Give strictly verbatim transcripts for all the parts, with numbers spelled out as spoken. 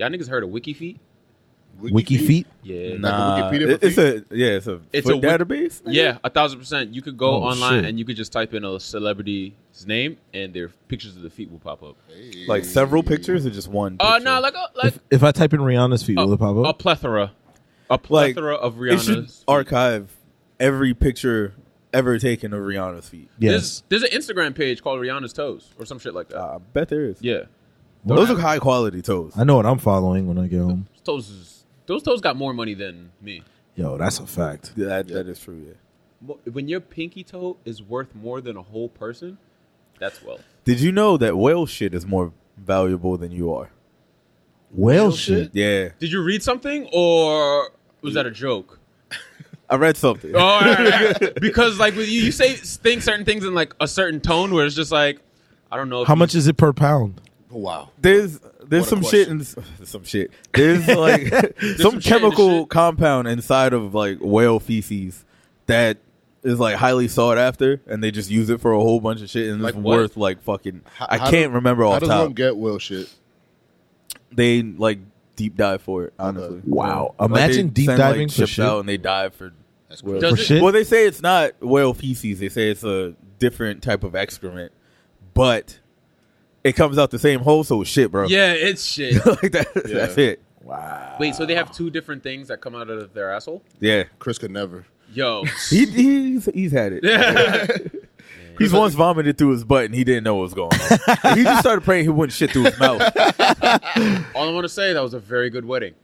Y'all niggas heard of WikiFeet? WikiFeet? Yeah. Nah, Like Wikipedia it, for it's a yeah, it's a It's foot a wi- database. Yeah, a thousand percent. You could go Oh, online shit. and you could just type in a celebrity's name and their pictures of the feet will pop up. Like several pictures or just one? Uh, picture? no, like a, like If, if I type in Rihanna's feet, a, will it pop a up? plethora, a Like, plethora of it should Rihanna's. feet. archive every picture ever taken of Rihanna's feet. Yes. There's, there's an Instagram page called Rihanna's Toes or some shit like that. Uh, I bet there is. yeah, Those are high quality toes. I know what I'm following when I get home. toes is, those toes got more money than me. Yo, that's a fact. That that is true. Yeah. Mo- When your pinky toe is worth more than a whole person, that's wealth. Did you know that whale shit is more valuable than you are? Whale shit? Yeah, Did you read something or was that a joke? I read something. Oh, all right, all right. Because like with you, you say things, certain things in like a certain tone where it's just like, I don't know. If How you- much is it per pound? Wow. There's there's What a some shit in some shit. There's like some some shit in chemical the shit. compound inside of like whale feces that is like highly sought after, and they just use it for a whole bunch of shit, and Like it's what? worth like fucking. How- I how can't do- remember How off does top. one get whale shit? They like deep dive for it. Honestly, Wow. Like, Imagine they deep send, diving like, for ships shit. out and they dive for. That's whale- Does For it- shit? Well, they say it's not whale feces. They say it's a different type of excrement, but it comes out the same hole. So it's shit, bro. Yeah, it's shit. like that, that's it. Wow. Wait, so they have two different things that come out of their asshole? Yeah, Chris could never. Yo. he, he's he's had it. He's once vomited through his butt and he didn't know what was going on. He just started praying he wouldn't shit through his mouth. All I want to say, that was a very good wedding.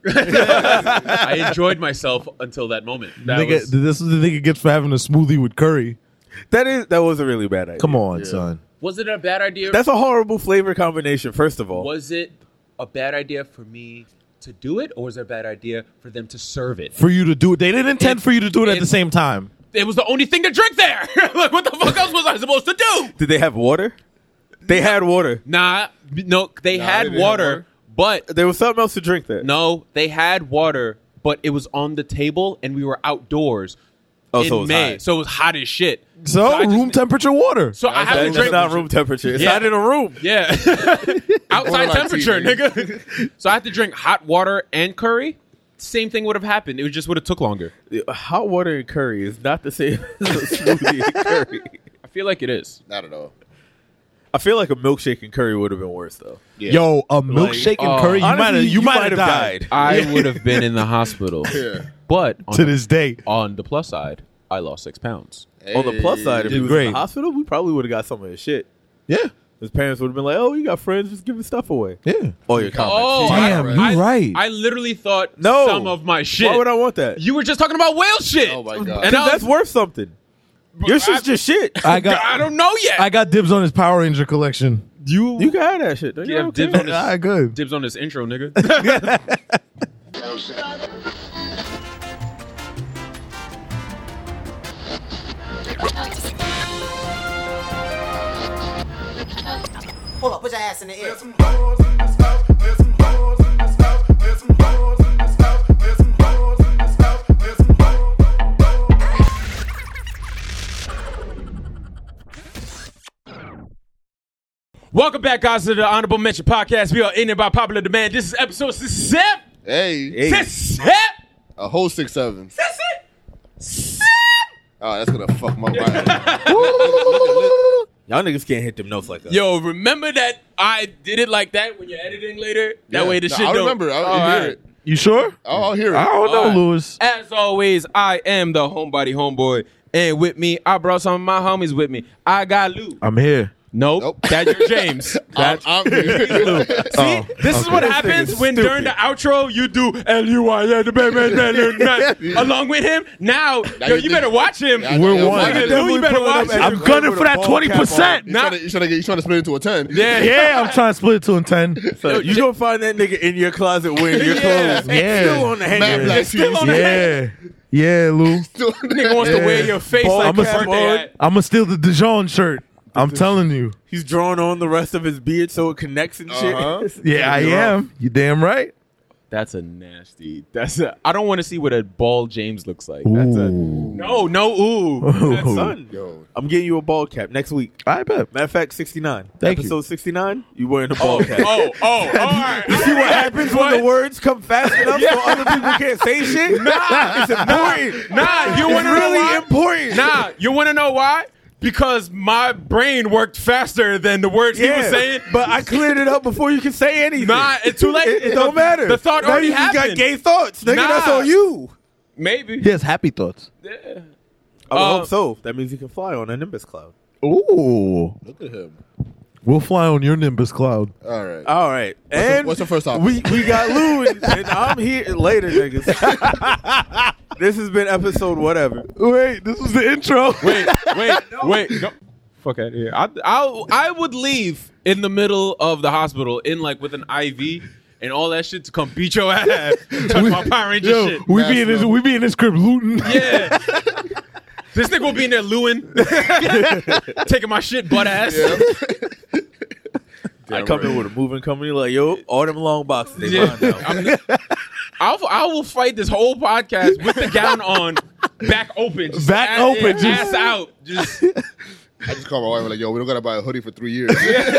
I enjoyed myself until that moment. That Nigga, was, this is the nigga gets for having a smoothie with curry. That is that was a really bad idea. Come on, Yeah. son. was it a bad idea? That's a horrible flavor combination. First of all, Was it a bad idea for me to do it, or was it a bad idea for them to serve it? For you to do it. They didn't intend It- for you to do it at it- the same time. It was the only thing to drink there. Like, what the fuck else was I supposed to do? did they have water? They had water. Nah, no, they Nah, had they didn't have water, water. but There was something else to drink there. no, they had water, but it was on the table, and we were outdoors Oh, in so it was May, hot. so it was hot as shit. So, I just- room temperature water. So I had That- to that's drink. not room temperature. It's Yeah. not in a room. Yeah, outside Borderline temperature, tea, nigga. So I had to drink hot water and curry. Same thing would have happened. It just would have took longer. Hot water and curry is not the same as a smoothie and curry. I feel like it is. Not at all. I feel like a milkshake and curry would have been worse though. Yeah. Yo, a milkshake and oh, curry. You might Honestly, have. You might have died. I would have been in the hospital. Yeah. But on, To this day. on the plus side, I lost six pounds. On the plus side, if Did he was great. in the hospital, we probably would have got some of his shit. Yeah. His parents would have been like, "Oh, you got friends? Just give his stuff away." Yeah. Oh, your comments. Oh, Damn, I, you I, right. I literally thought No. some of my shit. Why would I want that? You were just talking about whale shit. Oh my God. And Because I that's was, worth something. Your shit's I- just shit. I got. I don't know yet. I got dibs on his Power Ranger collection. you You can have that shit. You have dibs on this- All right, good. dibs on this intro, nigga. Hold up, put your ass in the air. Welcome back, guys, to the Honorable Mention Podcast. We are in it by popular demand. This is episode six. Hey, Hey. Six. a whole six seven. Six. Oh, that's gonna fuck my mind. Y'all niggas can't hit them notes like that. Yo, remember that I did it like that when you're editing later? That Yeah. way the No, shit I don't. remember. I'll All hear right. it. You sure? I'll, I'll hear it. I don't know, All right. Lewis. As always, I am the homebody homeboy. And with me, I brought some of my homies with me. I got Lou. I'm here. Nope. Nope. That's your James. I'm, That's, I'm here. see, Oh, this is okay. what This happens nigga's when during the outro you do L U I N the baby along with him. Now, Now yo, you you better think- watch him. Yeah, I We're know. one. Yeah, Nigga, Lou, you better watch him. I'm gunning for that twenty percent. You trying to, you trying to get, you trying to split it into a ten? Yeah, Yeah, I'm trying to split it to a ten. So you gonna find that nigga in your closet wearing your Yeah. clothes. Yeah. Still on the Mad hanger. black still shoes. on the- Yeah. Yeah, Lou. Nigga wants to Yeah. wear your face Ball like cap a birthday on. hat. I'm going to steal the Dijon shirt. I'm telling you. He's drawing on the rest of his beard so it connects and shit. Uh-huh. Yeah, I You're am. You damn right. That's a nasty. That's a. I don't want to see what a bald James looks like. That's a Ooh. no, no. Ooh, Ooh. Son, Yo, I'm getting you a bald cap next week. I bet. Matter of fact, sixty-nine. Thank you. Episode sixty-nine, you wearing a bald cap. oh, oh, all right. You see what happens when the words come fast enough so other people can't say shit? Nah, it's important. Nah, you It's want to know really why? important. Nah, you want to know why? Because my brain worked faster than the words he was saying. but I cleared it up before you can say anything. Nah, it's too late. It, it don't matter. The thought now already you just happened. got gay thoughts, nigga. Nah. That's on you. Maybe. He has happy thoughts. Yeah. I would Uh, hope so. That means you can fly on a Nimbus cloud. Ooh. look at him. We'll fly on your Nimbus cloud. All right. All right. the- and what's the first topic? We we got Lou and, and I'm here later, niggas. This has been episode whatever. Wait, this was the intro. Wait, wait, wait. No. Fuck out of here. I, I, I would leave in the middle of the hospital in like with an I V and all that shit to come beat your ass. Talk about Power Ranger Yo, shit. we be in this. We be in this crib looting. Yeah. This nigga will be in there looing, taking my shit butt ass. I come in with a moving company like, yo, all them long boxes, they Yeah. mine now. I'm- I'll, I will fight this whole podcast with the gown on, back open, just Back ass, open, ass just- out. Just I just called my wife and like, yo, we don't gotta buy a hoodie for three years.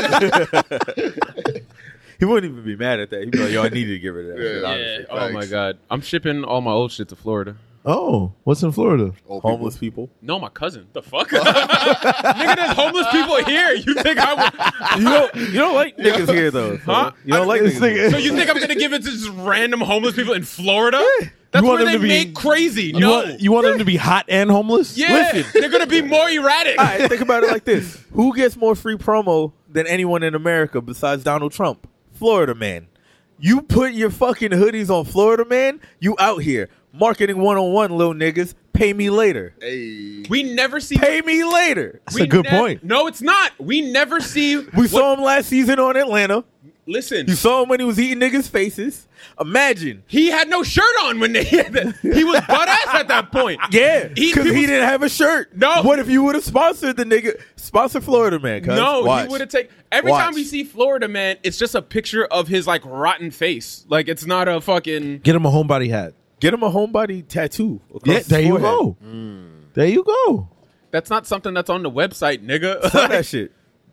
He wouldn't even be mad at that. He'd be like, yo, I needed to get rid of that Yeah. shit, Yeah. honestly. oh my Thanks. god, I'm shipping all my old shit to Florida. Oh, what's in Florida? Old Homeless people. No, my cousin. The fuck, nigga. There's homeless people here. You think I would? You don't, you don't like niggas here, though. Huh? You don't like This niggas here. nigga- So you think I'm gonna give it to just random homeless people in Florida? That's You want where them they to be- make crazy. You No, want, you want them to be hot and homeless? yeah, Listen. they're gonna be more erratic. All right, think about it like this. Who gets more free promo than anyone in America besides Donald Trump? Florida Man. You put your fucking hoodies on Florida Man, you out here. Marketing one-on-one, little niggas. Pay me later. Hey. We never see. Pay me later. That's we a good nev- point. No, it's not. We never see. We what- saw him last season on Atlanta. Listen, You saw him when he was eating niggas' faces. Imagine. he had no shirt on when they. He was butt ass at that point. Yeah, He- because he, people- didn't have a shirt. No. What if you would have sponsored the nigga? Sponsor Florida Man, cuz. No, Watch. he would have taken. Every Watch. time we see Florida Man, it's just a picture of his like rotten face. Like it's not a fucking. Get him a homebody hat. Get him a homebody tattoo. across Yeah, his there you forehead. go. There you go. That's not something that's on the website, nigga. Sell that shit.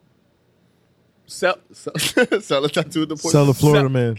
Sell. Sell, sell a tattoo at the point. Sell the Florida Sell- man.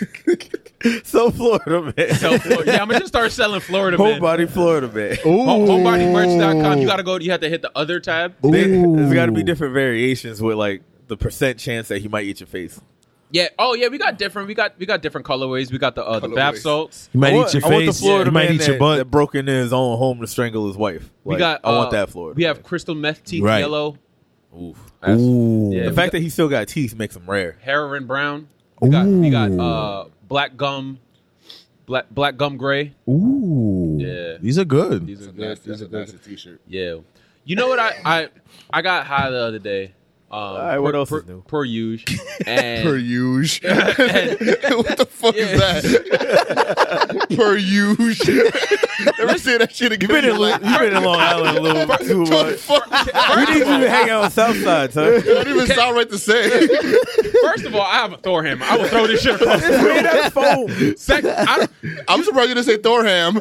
Sell Florida Man. Sell Florida. Yeah, I'm gonna just start selling Florida Man. Homebody Florida Man. Home, homebodymerch dot com. You gotta go. You have to hit the other tab. There- Ooh. There's got to be different variations with like the percent chance that he might eat your face. Yeah. Oh yeah, we got different. We got we got different colorways. We got the uh, the bath Colorways. salts. You might I want, eat your I want the face. Florida You might man eat your that, butt. that broke into his own home to strangle his wife. We Like, got. I want uh, that Florida. We have man. crystal meth teeth Right. yellow. Oof. That's- Ooh. Yeah, The we fact got that he still got teeth makes him rare. heroin brown. We got we got Ooh. uh black gum, black black gum gray. Ooh. Yeah. These are good. These are That's, good. that's These a are good. nasty t-shirt. Yeah. You know what I I I got high the other day. Um, right, what per, else per, is new? Per usual. And Per use. What the fuck Yeah. is that? Per use. Ever say that shit again? You've been in, Lu- you've been in Long Island a little too much. We need you to hang out on Southside, son. It don't even sound right to say. First of all, I have a Thor hammer. I will throw this shit across the It's room. made out of foam. Second, I, I'm surprised you didn't say Thorham.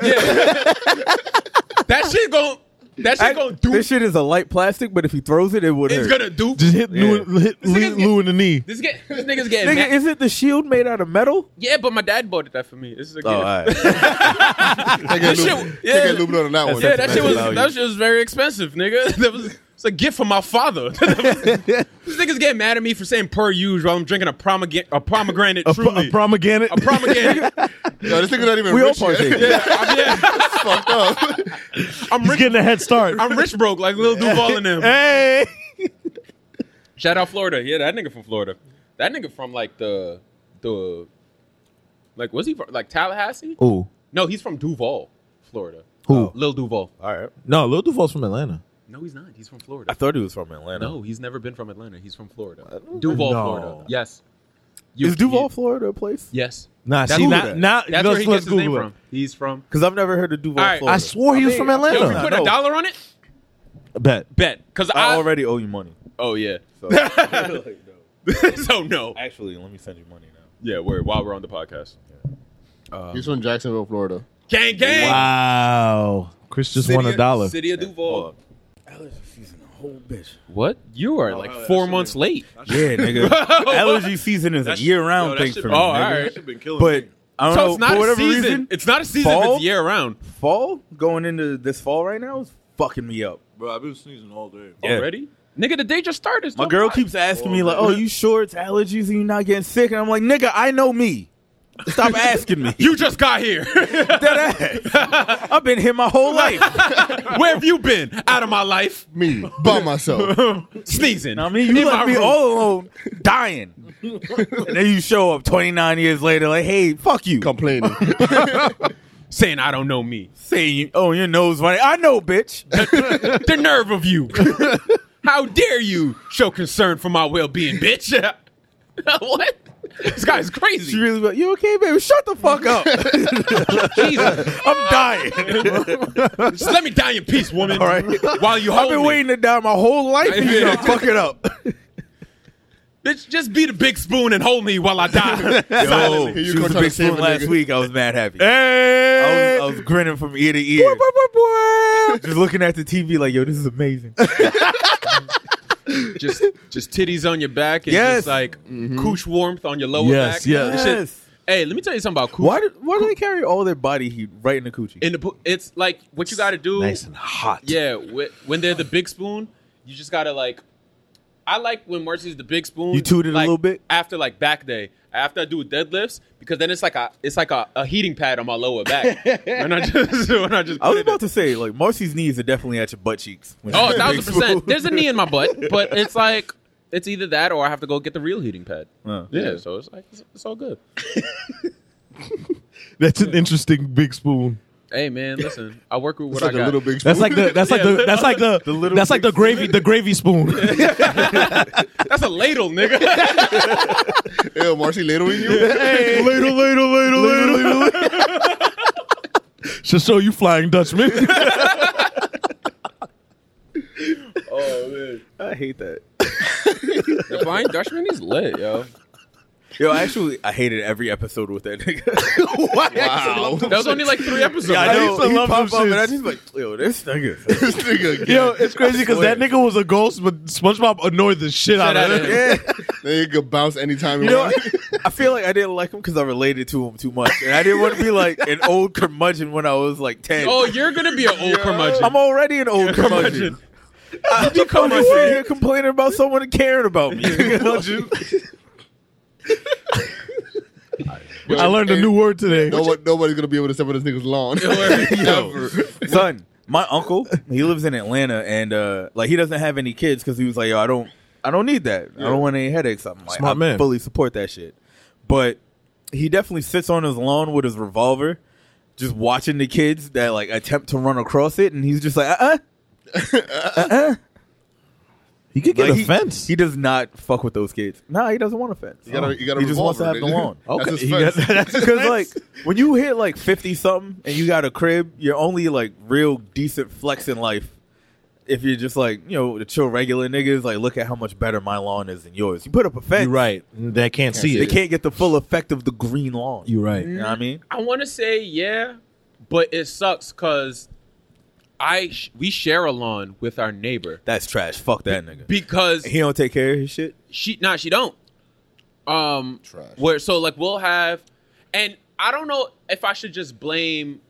that shit gon' that shit gonna do. This shit is a light plastic, but if he throws it, it would It's hurt. gonna do. Just hit, Lou, hit This Lou, nigga's Lou in the knee. This get this nigga's getting Nigga, mad. is it the shield made out of metal? Yeah, but my dad bought it that for me. This is a gift. Oh, all right. They get This lube- shit- they yeah. get lubed on that one. Yeah, that shit was value. that shit was very expensive, nigga. That was it's a gift from my father. This nigga's getting mad at me for saying per use while I'm drinking a pomegranate, a pomegranate A, pro- truly, a pomegranate. a pomegranate. Yo, this nigga's not even We all rich yet. partake. Yeah, I'm, yeah. It's fucked up. I'm He's rich. getting a head start. I'm rich broke like Lil Duval and them. Hey. Shout out Florida. Yeah, that nigga from Florida. That nigga from like the the like was he from like Tallahassee? Ooh. No, he's from Duval, Florida. Who? Lil Duval. All right. No, Lil Duval's from Atlanta. No, he's not. He's from I Florida. thought he was from Atlanta. No, he's never been from Atlanta. He's from Florida. Duval, No. Florida. Yes. You- Is Duval, you- Florida a place? Yes. Nah, That's see, who now, that- now That's let's, where he let's gets his name Google it. from. He's from. Because I've never heard of Duval, All right. Florida. I swore he was from Yo, Atlanta. if we put No. a dollar on it, Bet. bet. Because I I. already owe you money. Oh yeah. So, So no. actually, let me send you money now. Yeah, we're while we're on the podcast. He's from Jacksonville, Florida. Gang, gang. Wow. Chris just City won a of- dollar. City of Duval. Allergy season, a whole bitch. What? You are like four months late. Yeah, nigga. Allergy season is a year-round thing for me. Oh, all nigga. right. Shit been killing But me. I don't So know it's not for a whatever season. reason. It's not a season if Fall? it's year round. Fall going into this fall right now is fucking me up. Bro, I've been sneezing all day. Yeah. Already? Nigga, the day just started. My girl keeps asking me like, "Oh, you sure it's allergies and you're not getting sick?" And I'm like, "Nigga, I know me. Stop asking me." You just got here. Dead ass. I've been here my whole life. Where have you been? Out of my life. Me, by myself. Sneezing. I mean, you In my left me room. all alone, dying, and then you show up twenty-nine years later, like, "Hey, fuck you," Complaining. Saying I don't know me. saying, "Oh, your nose running." I know, bitch. The nerve of you. How dare you show concern for my well-being, bitch? What? This guy's crazy. She really, like, "You okay, baby? Shut the fuck up." Jesus. I'm dying. Just let me die in peace, woman. All right. While you I've hold been me. waiting to die my whole life. And you gonna fuck it up. Bitch, just be the big spoon and hold me while I die. Yo, Silently. you she was gonna a try big to save spoon a last nigga. week. I was mad happy. Hey! I was, I was grinning from ear to ear, just looking at the T V like, "Yo, this is amazing." just just titties on your back and Yes. just like cooch warmth on your lower Yes, back. yes. This shit- Yes. Hey, let me tell you something about cooch. Why do Why do they carry all their body heat right in the coochie? In the pu- it's like what you got to do. Nice and hot. Yeah, wh- when they're the big spoon, you just gotta like. I like when Mercy's the big spoon. You toot it a like, little bit? after like back day. After I do deadlifts, because then it's like a it's like a, a heating pad on my lower back. when I just when I just I was put it about to say, like, Marcy's knees are definitely at your butt cheeks. when Oh, a she's a thousand big percent. spoon. There's a knee in my butt, but it's like it's either that or I have to go get the real heating pad. Uh, Yeah, so it's like it's, it's all good. That's an interesting big spoon. Hey man, listen, I work with what It's like I a got. little big spoon. That's like the that's like the that's like the, little that's like the gravy the gravy spoon. That's a ladle, nigga. Ew, Marcy ladling you? Hey, ladle, ladle, ladle, ladle, ladle. Should show you Flying Dutchman. Oh man, I hate that. the Flying Dutchman is lit, yo. Yo, actually, I hated every episode with that nigga. Wow. That was only like three episodes. Yeah, I know. used to He love popped them up and I shits. just like, yo, this nigga. This nigga again. Yo, it's crazy because that nigga was a ghost, but SpongeBob annoyed the shit out of out of him. Yeah. Then you could bounce anytime you, You know, want. I feel like I didn't like him because I related to him too much, and I didn't want to be like an old curmudgeon when I was like ten. Oh, you're gonna be an old curmudgeon. I'm already an old curmudgeon. I'm just sitting here complaining about someone caring about me. I learned a new word today. No one, nobody's gonna be able to step on this nigga's lawn. Ever. Son, my uncle, he lives in Atlanta, and uh, like he doesn't have any kids because he was like, yo, I don't, I don't need that. I don't want any headaches. I'm like, Smart I man. fully support that shit. But he definitely sits on his lawn with his revolver, just watching the kids that like attempt to run across it, and he's just like, uh, uh, uh, He could get like, a he, fence. He does not fuck with those kids. Nah, he doesn't want a fence. You gotta, you gotta he just wants to have revolver, the nigga. lawn. That's Okay, his he fence. got- that's his Because fence. like when you hit like fifty something and you got a crib, you're only like real decent flex in life. If you're just like, you know, the chill regular niggas, like look at how much better my lawn is than yours. You put up a fence, You're right. They can't see They it. can't get the full effect of the green lawn. You're right. You know what I mean? I want to say yeah, but it sucks because I sh- we share a lawn with our neighbor That's trash. Fuck that nigga. because He don't take care of his shit. she nah she don't. Um, Trash. where so like we'll have, and I don't know if I should just blame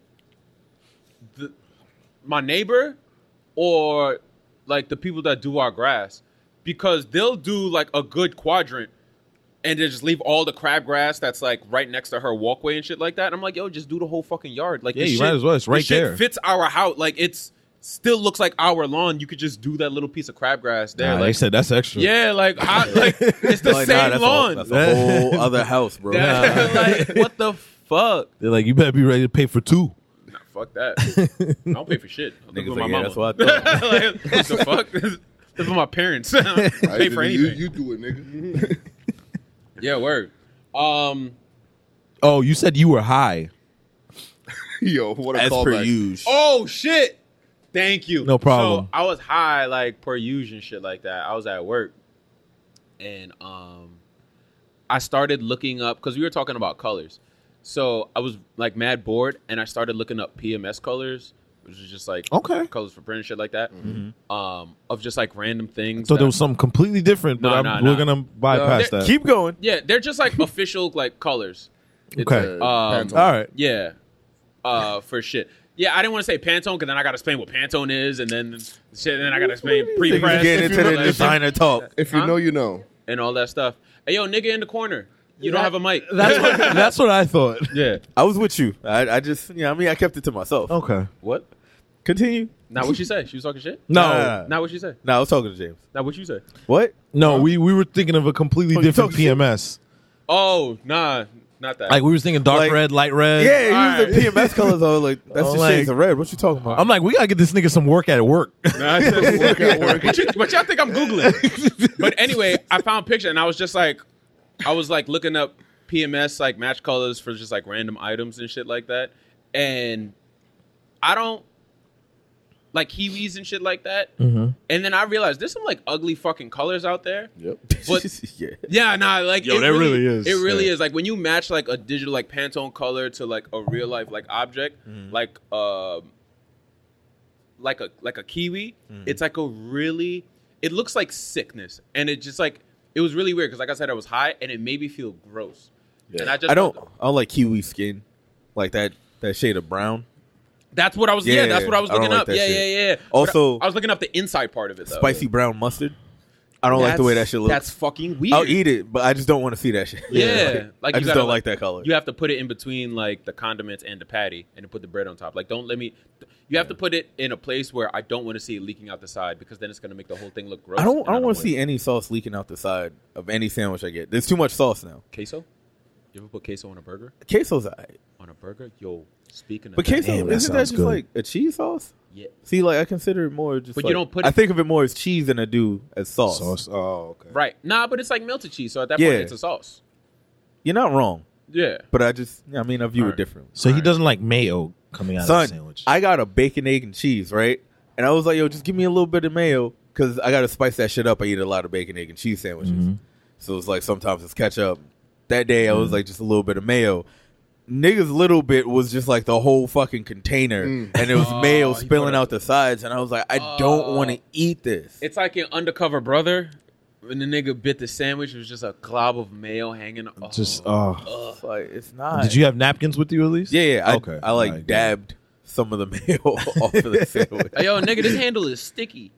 the my neighbor or like the people that do our grass because they'll do like a good quadrant and they just leave all the crabgrass that's like right next to her walkway and shit like that. And I'm like, yo, just do the whole fucking yard. Like, Yeah, this you shit, might as well. It's this right shit there. fits our house. Like, it's still looks like our lawn. You could just do that little piece of crabgrass there. Nah, like, they said that's extra. yeah, like, I, like it's the Like, nah, same that's lawn. A, that's a whole other house, bro. That- like, what the fuck? They're like, you better be ready to pay for two. Nah, fuck that. I don't pay for shit. I live Niggas with like, my yeah, mama. that's what I thought. like, what the fuck? Live with my parents. I don't pay for You, anything. you do it, nigga. Yeah, word. Um. Oh, you said you were high. Yo, what a As per callback. usual. Oh shit! Thank you. No problem. So I was high, like per usual and shit like that. I was at work, and um, I started looking up because we were talking about colors. So I was like mad bored, and I started looking up P M S colors, which is just like Okay. colors for print and shit like that. Mm-hmm. Um, of just like random things. So that- there was something completely different, but No, I'm, no, we're no. gonna bypass No. that. Keep going. yeah, they're just like official like colors. It's, Okay. Uh, Um, Pantone. All right. Yeah, uh, for shit. Yeah, I didn't want to say Pantone because then I got to explain what Pantone is, and then shit, and then I got to explain Niggas pre-press getting and into the all that shit, designer talk. If you Huh? know, you know. and all that stuff. Hey, yo, nigga in the corner, you don't have a mic. That's what, that's what I thought. yeah. I was with you. I, I just, yeah, I mean, I kept it to myself. Okay. What? Continue. Not what she said. She was talking shit. No, Nah, nah, nah. Not what she said. Nah, I was talking to James. Not what you said. What? no, we we were thinking of a completely Oh, you different talking P M S. Oh, nah, not that. Like we were thinking dark Like- red, light red. Yeah, he was Alright. the P M S colors. I was like, that's Oh, the like- shades of red. What you talking about? I'm like, we gotta get this nigga some work at work. Nah, I said work at work. But, you, but y'all think I'm Googling. But anyway, I found a picture and I was just like, I was like looking up P M S like match colors for just like random items and shit like that. And I don't like Kiwis and shit like that. Mhm. And then I realized there's some like ugly fucking colors out there. Yep. But yeah. yeah, nah, like Yo, it that really is. It really Yeah. is. Like when you match like a digital like Pantone color to like a real life like object, Mm-hmm. like um, like a like a kiwi, Mm-hmm. it's like a really. It looks like sickness, and it just like it was really weird because like I said, I was high, and it made me feel gross. Yeah. And I just I don't, I don't like kiwi skin, like that that shade of brown. That's what I was. Yeah, Yeah, that's what I was I don't looking like up. that Yeah, shit. yeah, yeah. But Also- I, I was looking up the inside part of it. Though. Spicy brown mustard. I don't like the way that That's- shit looks. That's fucking weird. I'll eat it, but I just don't want to see that shit. Yeah, like I you just gotta, don't like that color. You have to put it in between like the condiments and the patty, and then put the bread on top. Like, don't let me. You have to put it in a place where I don't want to see it leaking out the side because then it's gonna make the whole thing look gross. I don't. and I don't want to want see any sauce leaking out the side of any sandwich I get. There's too much sauce now. queso. You ever put queso on a burger? Queso's alright, On a burger, yo. Speaking of, but that, queso Damn, that isn't that sounds just good. like a cheese sauce? yeah, See, like I consider it more just. But you like- don't put I it- think of it more as cheese than I do as sauce. Sauce. Oh, okay. right. Nah, but it's like melted cheese, so at that Yeah. point, it's a sauce. You're not wrong, Yeah. but I just. I mean, I view Alright. it differently. So he doesn't like mayo coming out of the Son, sandwich. I got a bacon, egg, and cheese, right? And I was like, yo, just give me a little bit of mayo because I got to spice that shit up. I eat a lot of bacon, egg, and cheese sandwiches. Mm-hmm. So it's like sometimes it's ketchup. That day I was like just a little bit of mayo. Niggas little bit was just like the whole fucking container, and it was mayo Oh, you spilling put out the sides, and I was like, I don't Oh. want to eat this. It's like an undercover brother. When the nigga bit the sandwich, it was just a glob of mayo hanging. Oh. Just. Oh. It's like it's not. Did you have napkins with you at least? Yeah, yeah. I, Okay. I like Alright, good. dabbed some of the mayo off of the sandwich. Hey, yo, nigga, this handle is sticky.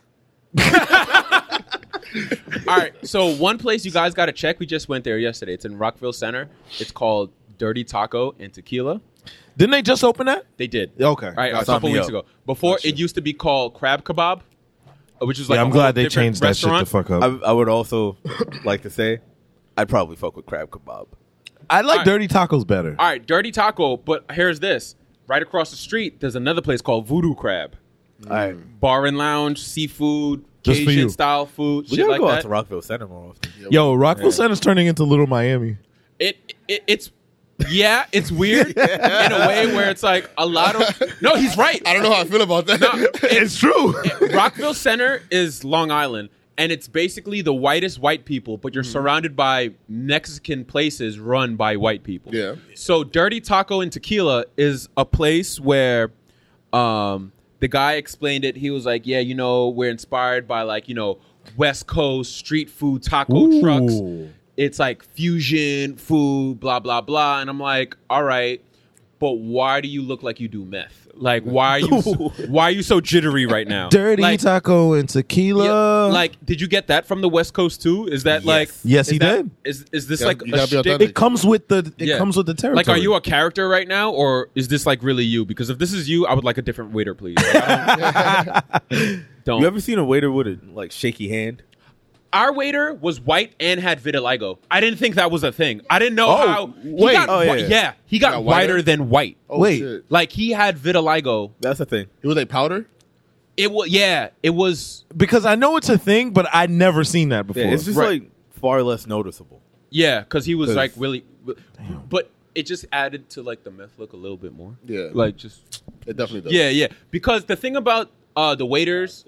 All right, so one place you guys got to check. We just went there yesterday. It's in Rockville Center. It's called Dirty Taco and Tequila. Didn't they just open that? They did. Okay. All right, a Sign couple me weeks up. ago. Before Gotcha. it used to be called Crab Kebab, uh, which is like yeah, a I'm whole glad they different changed that shit the restaurant. fuck up. I, I would also like to say, I'd probably fuck with crab kebab. I like Alright. dirty tacos better. All right, Dirty Taco, but here's this. Right across the street, there's another place called Voodoo Crab. All right, Bar and lounge, seafood, Just for you. Cajun style food, we shit gotta like go out that. to Rockville Center more often. Yo, Rockville Center's turning into Little Miami. It, it it's yeah, it's weird in a way where it's like a lot of no, he's right. I don't know how I feel about that. No, It's true. Rockville Center is Long Island, and it's basically the whitest white people, but you're surrounded by Mexican places run by white people. Yeah. So Dirty Taco and Tequila is a place where um, the guy explained it. He was like, yeah, you know, we're inspired by like, you know, West Coast street food taco Ooh. trucks. It's like fusion food, blah, blah, blah. And I'm like, all right, but why do you look like you do meth? Like, why are you so, why are you so jittery right now? Dirty like, taco and tequila. yeah, like, did you get that from the West Coast too? Is that like Yes, is he that- did. Is is this Yeah, like you a gotta be shtick? authentic. it comes with the it Yeah. comes with the territory. Like, are you a character right now, or is this like really you? Because if this is you, I would like a different waiter, please. Like, I don't. don't. You ever seen a waiter with a like shaky hand? Our waiter was white and had vitiligo. I didn't think that was a thing. I didn't know Oh, how. He wait. got, Oh, whi- yeah. yeah. he got Got whiter whiter? than white. Oh, Wait. shit. Like he had vitiligo. That's the thing. It was like powder? It was yeah. It was because I know it's a thing, but I'd never seen that before. Yeah, it's just Right. like far less noticeable. yeah, because he was 'Cause- like really, but it just added to like the meth look a little bit more. Yeah. like just It definitely does. yeah, yeah. Because the thing about uh, the waiters,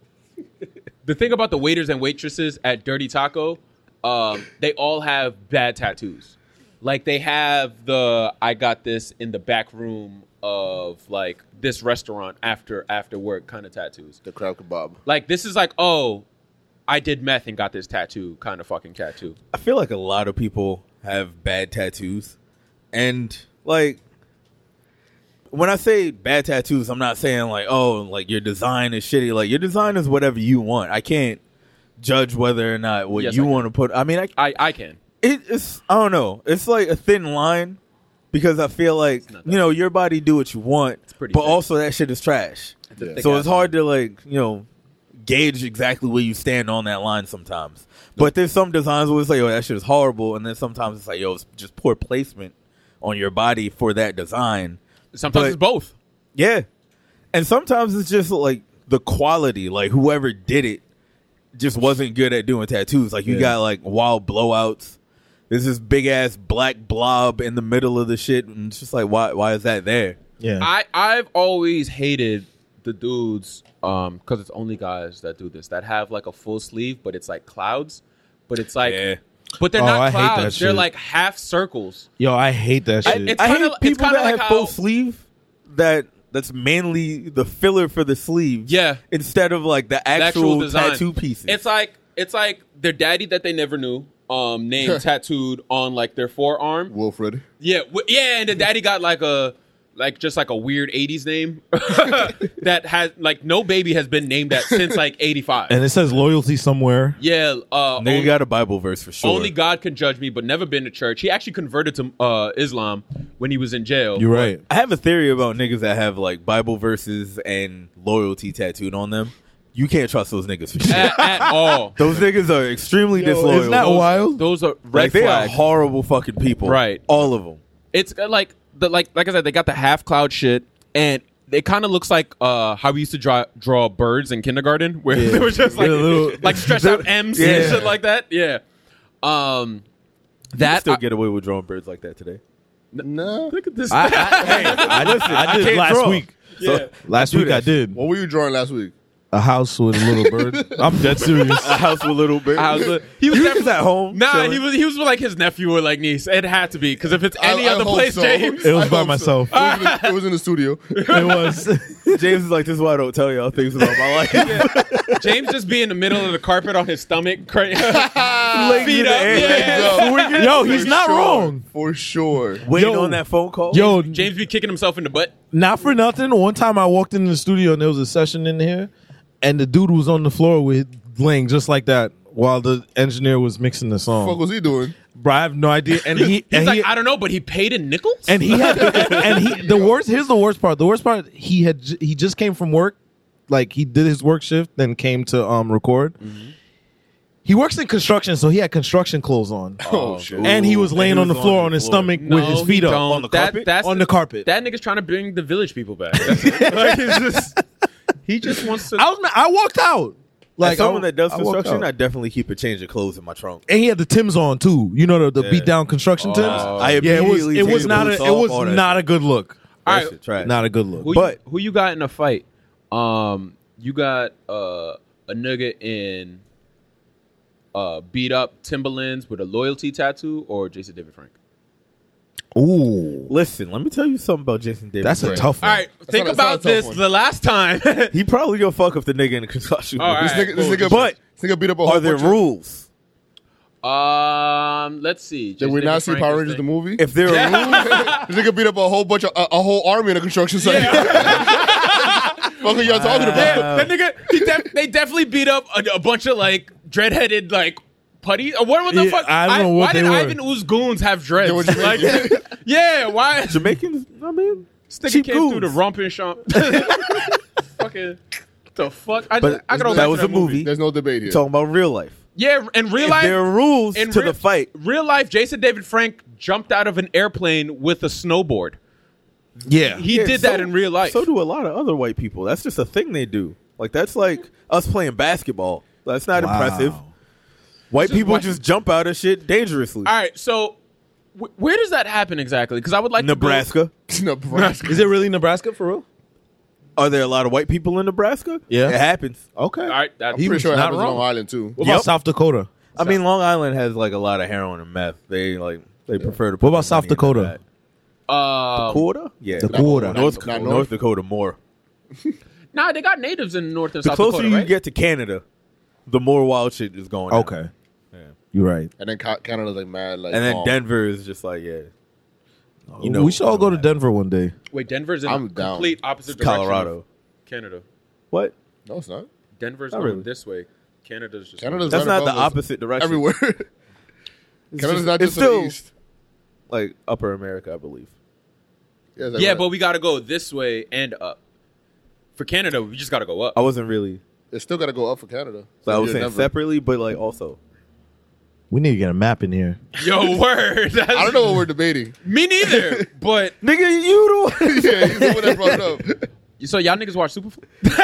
the thing about the waiters and waitresses at Dirty Taco, um, they all have bad tattoos. like they have the I got this in the back room of like this restaurant after after work kind of tattoos. The crab kebab. Like this is like, oh, I did meth and got this tattoo kind of fucking tattoo. I feel like a lot of people have bad tattoos, and like when I say bad tattoos, I'm not saying like, oh, like your design is shitty. Like your design is whatever you want. I can't judge whether or not what Yes, you I want to put. I mean, I, I I can. it, it's I don't know. It's like a thin line because I feel like not that you know your body do what you want, pretty but thick. also that shit is trash. It's a Yeah. thick So ass it's hard to like you know gauge exactly where you stand on that line sometimes. But there's some designs where it's like, oh, that shit is horrible, and then sometimes it's like, yo, it's just poor placement on your body for that design. Sometimes But- it's both. Yeah, and sometimes it's just like the quality, like whoever did it just wasn't good at doing tattoos. Like you Yeah. got like wild blowouts. There's this big ass black blob in the middle of the shit, and it's just like, why? Why is that there? Yeah. I I've always hated the dudes um because it's only guys that do this that have like a full sleeve, but it's like clouds, but it's like, Yeah. but they're Oh, not I hate that clouds. They're shit. like half circles. Yo, I hate that I, shit. it's I kinda- hate it's people kinda that like have full how- sleeve that that's mainly the filler for the sleeves. Yeah. instead of like the The actual, design. tattoo pieces. It's like it's like their daddy that they never knew. Um, name tattooed on like their forearm. Wilfred. Yeah, w- yeah, and the daddy got like a like just like a weird eighties name that has like no baby has been named that since like eighty-five. and it says loyalty somewhere. Yeah, uh, Nigga only, got a Bible verse for sure. only God can judge me, but never been to church. He actually converted to uh, Islam when he was in jail. You're right. I have a theory about niggas that have like Bible verses and loyalty tattooed on them. You can't trust those niggas for shit. At, at all. Those niggas are extremely disloyal. isn't that those, wild? Those are red like, they are flags. horrible fucking people. Right. All of them. It's uh, like the like like I said, they got the half cloud shit, and it kind of looks like uh, how we used to draw draw birds in kindergarten, where Yeah. they were just like Yeah, little- like stretched out M's and Yeah. shit like that. Yeah. Um, That that still I- get away with drawing birds like that today. No. look at this. I, I, hey, I, Listen, I did can't last draw. week. yeah. Last do week I that did What were you drawing last week? a house with a little bird. I'm dead serious. A house with little birds. I was, he was You definitely- was at home. Nah, chilling. he was he was with like his nephew or like niece. It had to be because if it's any I- I other hope place, so. James. It was I by hope myself. So. It, was in the, it was in the studio. It was. James is like, this is why I don't tell y'all things about my life. James just be in the middle of the carpet on his stomach, cra- Legs feet in the up. air. Yeah. Yo, he's For not sure. wrong. For sure. Waiting Yo. on that phone call. Yo, James be kicking himself in the butt. not for nothing. One time I walked in the studio and there was a session in here, and the dude was on the floor with laying just like that while the engineer was mixing the What song. was he doing? Bro, I have no idea. And he He's and like, he, I don't know, but he paid in nickels. and he had and he the worst. Here's the worst part. The worst part. He had j- he just came from work, like he did his work shift, then came to um record. He works in construction, so he had construction clothes on, Oh, shit. and he was laying he on the was floor on on the his floor. stomach No, with his he feet up don't. on the That- carpet. that's on the- the carpet. That nigga's trying to bring the village people back. That's it. Like, it's just, he just wants to. I was I walked out. Like Like someone I- that does I walked construction, out. I definitely keep a change of clothes in my trunk. And he had the Timbs on too. You know the, the Yeah. beat down construction Timbs. I Yeah, it was immediately it take was the not a boots it off, was all that not shit. a good look. That All right, shit trash. Not a good look. Who But- you, who you got in a fight? Um, you got uh, a nigga in uh, beat up Timberlands with a loyalty tattoo, or Jason David Frank? Ooh, Listen, let me tell you something about Jason David. that's a Frank. tough one. All right, think not a- it's not about a tough this. one. The last time, He probably gonna fuck up the nigga in the construction. All movie. right. This nigga, this nigga, But- this nigga beat up a whole Are there bunch of- rules? um, let's see. Did Jason we David not see Frank Power is Rangers the the- movie? If there are rules, This nigga beat up a whole bunch of a, a whole army in a construction site. What are y'all talking about? Yeah, that nigga. He def- they definitely beat up a, a bunch of like dreadheaded like putty. Or what, what the Yeah, fuck? I don't know what why they did were. Ivan Ooze goons have dreads? They were Like, Jamaican. yeah, why? Jamaicans, I mean, Sticky cheap came through the goons. romping shop. Fucking the fuck! I, But I gotta go that back was to a movie. There's no debate here. Talking about real life. Yeah, in real If life, there are rules in to real- the fight, real life, Jason David Frank jumped out of an airplane with a snowboard. Yeah, He Yeah, did so- that in real life. So do a lot of other white people. That's just a thing they do. Like that's like us playing basketball. That's not Wow. impressive. White Just people white- just jump out of shit dangerously. All right, so wh- where does that happen exactly? Because I would like Nebraska. Nebraska. is it really Nebraska for real? Are there a lot of white people in Nebraska? Yeah. It happens. Okay, to go. All right, that, He I'm pretty was sure it not happens on wrong. Long Island too. What Yep. about South Dakota? I mean, Long Island has like a lot of heroin and meth. They like They prefer to. What put about their South money into Dakota? that. Um, Dakota? Yeah, Dakota. North, Not North, North? Dakota more. Nah, they got natives in North and The South closer Dakota, you right? get to Canada, the more wild shit is going on. Okay, Yeah. you're right. And then Ca- Canada's like mad, like And then calm. Denver is just like, yeah. You know, we should all go to Denver one day. Wait, Denver's in I'm the down. complete opposite It's direction Colorado. of Canada. What? No, it's not. Denver's Not going really. this way. Canada's just Canada's That's right not the above us. opposite direction. Everywhere. It's Canada's just- not it's just to the still east. like Upper America, I believe. Yeah, it's like yeah, right- but we got to go this way and up. For Canada, we just got to go up. I wasn't really. it's still got to go up for Canada. So I was you're saying Denver. separately, but like also. We need to get a map in here. Yo, word. That's, I don't know what we're debating. Me neither. But Nigga, you the one. Yeah, he's the one that brought it up. so y'all niggas watch Superfly?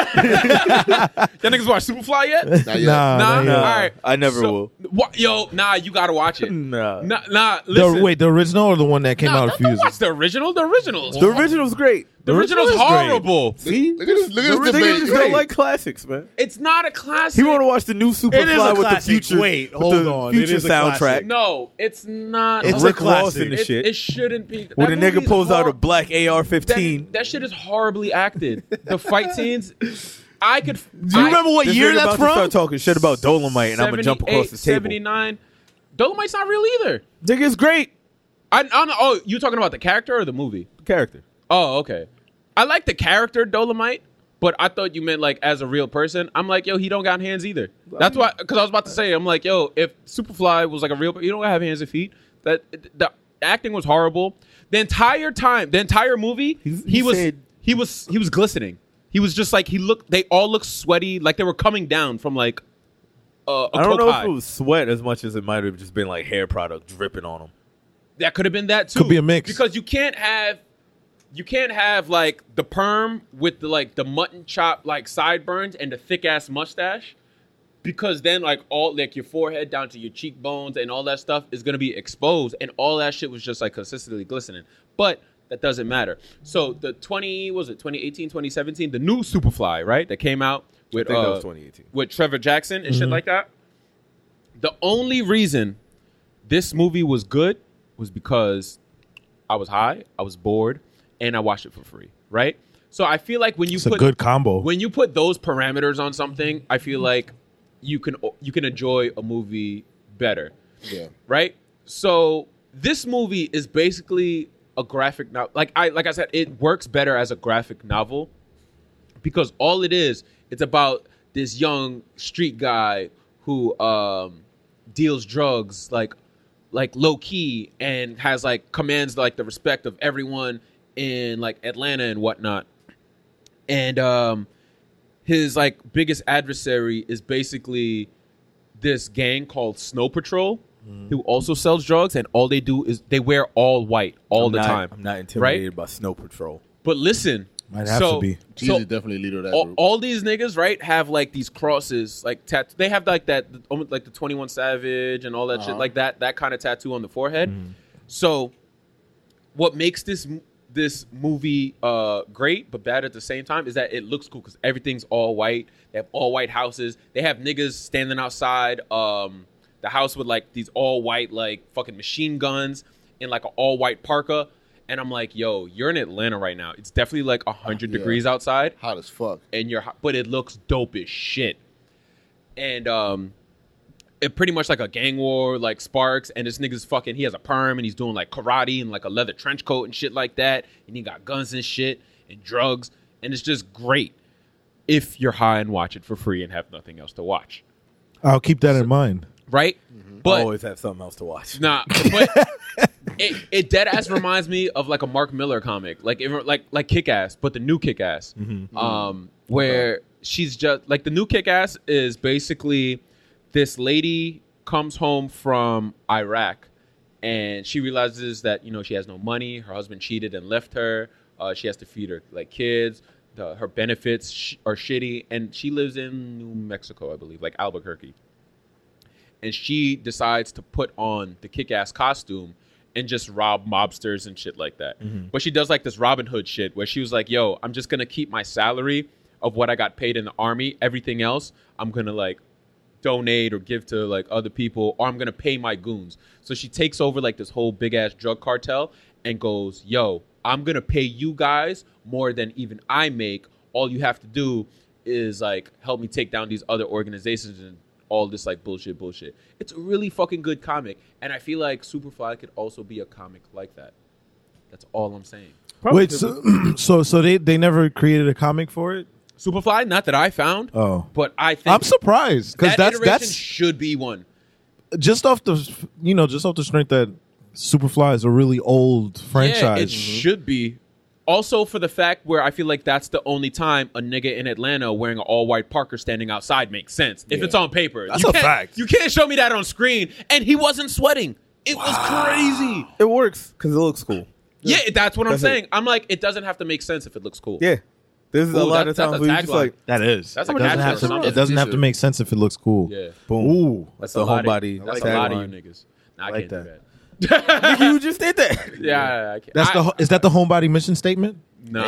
y'all niggas watch Superfly yet? Not yet. Nah, Nah, not yet. all right. I never So- will. Wha- Yo, nah, you gotta watch it. Nah. Nah, nah. The, Listen, wait, the original or the one that came nah, out a don't, few don't years watch the original. The original's The original's great. the original's original is great. horrible. See? Look at this, look at The this niggas debate. just don't like classics, man. It's not a classic. He want to watch the new Superfly It is a with the classic. future. Wait, with hold the on. It Future is a soundtrack. classic. No, it's not. It's a a Rick Ross classic. and the It, shit. it shouldn't be. When the that nigga movie's pulls out a hor- black A R that, fifteen. that shit is horribly acted. The fight scenes. I could. Do you remember what This year nigga that's about to from? start talking shit about Dolomite, and I'm gonna jump across the table. seventy-nine. Dolomite's not real either. Nigga's great I, I don't know. Oh, you talking about the character or the movie? character. Oh, okay. I like the character Dolomite, but I thought you meant like as a real person. I'm like, yo, he don't got hands either. That's why, because I was about to say, I'm like, yo, if Superfly was like a real, you don't have hands and feet. That the acting was horrible. The entire time, the entire movie, He's- he he was said- he was he was glistening. He was just like he looked. They all looked sweaty, like they were coming down from like uh, a I don't coke know high. if it was sweat as much as it might have just been like hair product dripping on him. That could have been that too. Could be a mix. because you can't have you can't have like the perm with the like the mutton chop like sideburns and the thick ass mustache, because then like all like your forehead down to your cheekbones and all that stuff is gonna be exposed, and all that shit was just like consistently glistening. But that doesn't matter. So the twenty what was it twenty eighteen, twenty seventeen, the new Superfly, right, that came out with think that uh, was twenty eighteen. with Trevor Jackson and shit like that. The only reason this movie was good was because I was high, I was bored, and I watched it for free, right? So I feel like when you It's a put good combo. when you put those parameters on something, I feel like you can you can enjoy a movie better, Yeah. right? So this movie is basically a graphic novel. Like I like I said, it works better as a graphic novel because all it is, it's about this young street guy who um, deals drugs like like low key and has like commands like the respect of everyone in like Atlanta and whatnot. And um, his like biggest adversary is basically this gang called Snow Patrol, who also sells drugs, and all they do is they wear all white all I'm the not- time. I'm not intimidated right? by Snow Patrol. But listen, Might have so, to be. Jeezy so definitely leader of that all, group. all these niggas, right, have like these crosses, like tattoo. They have like that, almost like the twenty-one Savage and all that shit, Uh-huh. like that, that kind of tattoo on the forehead. So, what makes this this movie uh, great but bad at the same time is that it looks cool because everything's all white. They have all white houses. They have niggas standing outside um, the house with like these all white like fucking machine guns in like an all white parka. And I'm like, yo, you're in Atlanta right now. It's definitely like one hundred Yeah. degrees outside. Hot as fuck. And you're, but it looks dope as shit. And um, it pretty much like a gang war, like Sparks. And this nigga's fucking, he has a perm and he's doing like karate and like a leather trench coat and shit like that. And he got guns and shit and drugs. And it's just great if you're high and watch it for free and have nothing else to watch. I'll keep that in mind. Right? But Always have something else to watch. Nah, but it, it dead ass reminds me of like a Mark Miller comic, like it, like like Kick Ass, but the new Kick Ass, um, where she's just like the new Kick Ass is basically this lady comes home from Iraq and she realizes that you know she has no money, her husband cheated and left her, uh, she has to feed her like kids, the, her benefits sh- are shitty, and she lives in New Mexico, I believe, like Albuquerque. And she decides to put on the kick-ass costume and just rob mobsters and shit like that. But she does like this Robin Hood shit where she was like, yo, I'm just going to keep my salary of what I got paid in the army. Everything else, I'm going to like donate or give to like other people, or I'm gonna pay my goons. So she takes over like this whole big ass drug cartel and goes, yo, I'm gonna pay you guys more than even I make. All you have to do is like help me take down these other organizations and all this like bullshit bullshit. It's a really fucking good comic, and I feel like Superfly could also be a comic like that. That's all I'm saying. Wait, so, so so they they never created a comic for it? Superfly, not that I found. Oh, but I think I'm surprised because that that's iteration that's should be one. just off the you know just off the strength that Superfly is a really old franchise. Yeah, it should be. Also, for the fact where I feel like that's the only time a nigga in Atlanta wearing an all-white Parker standing outside makes sense. If Yeah. it's on paper. That's you a can't- fact. You can't show me that on screen. And he wasn't sweating. It was crazy. It works because it looks cool. Yeah, that's what I'm That's it. saying. I'm like, it doesn't have to make sense if it looks cool. Yeah. There's a Ooh, lot that- of that's times a where you just tagline. like, That is. That's it like doesn't natural have to. something. It doesn't have to make sense if it looks cool. Yeah. boom. Ooh, That's a the lot of- homebody. That's tagline. a lot of you niggas. Nah, I, I like can't that. do that. Nigga, you just did that. Yeah, I can't. that's I, the. ho- Is that the homebody mission statement? No.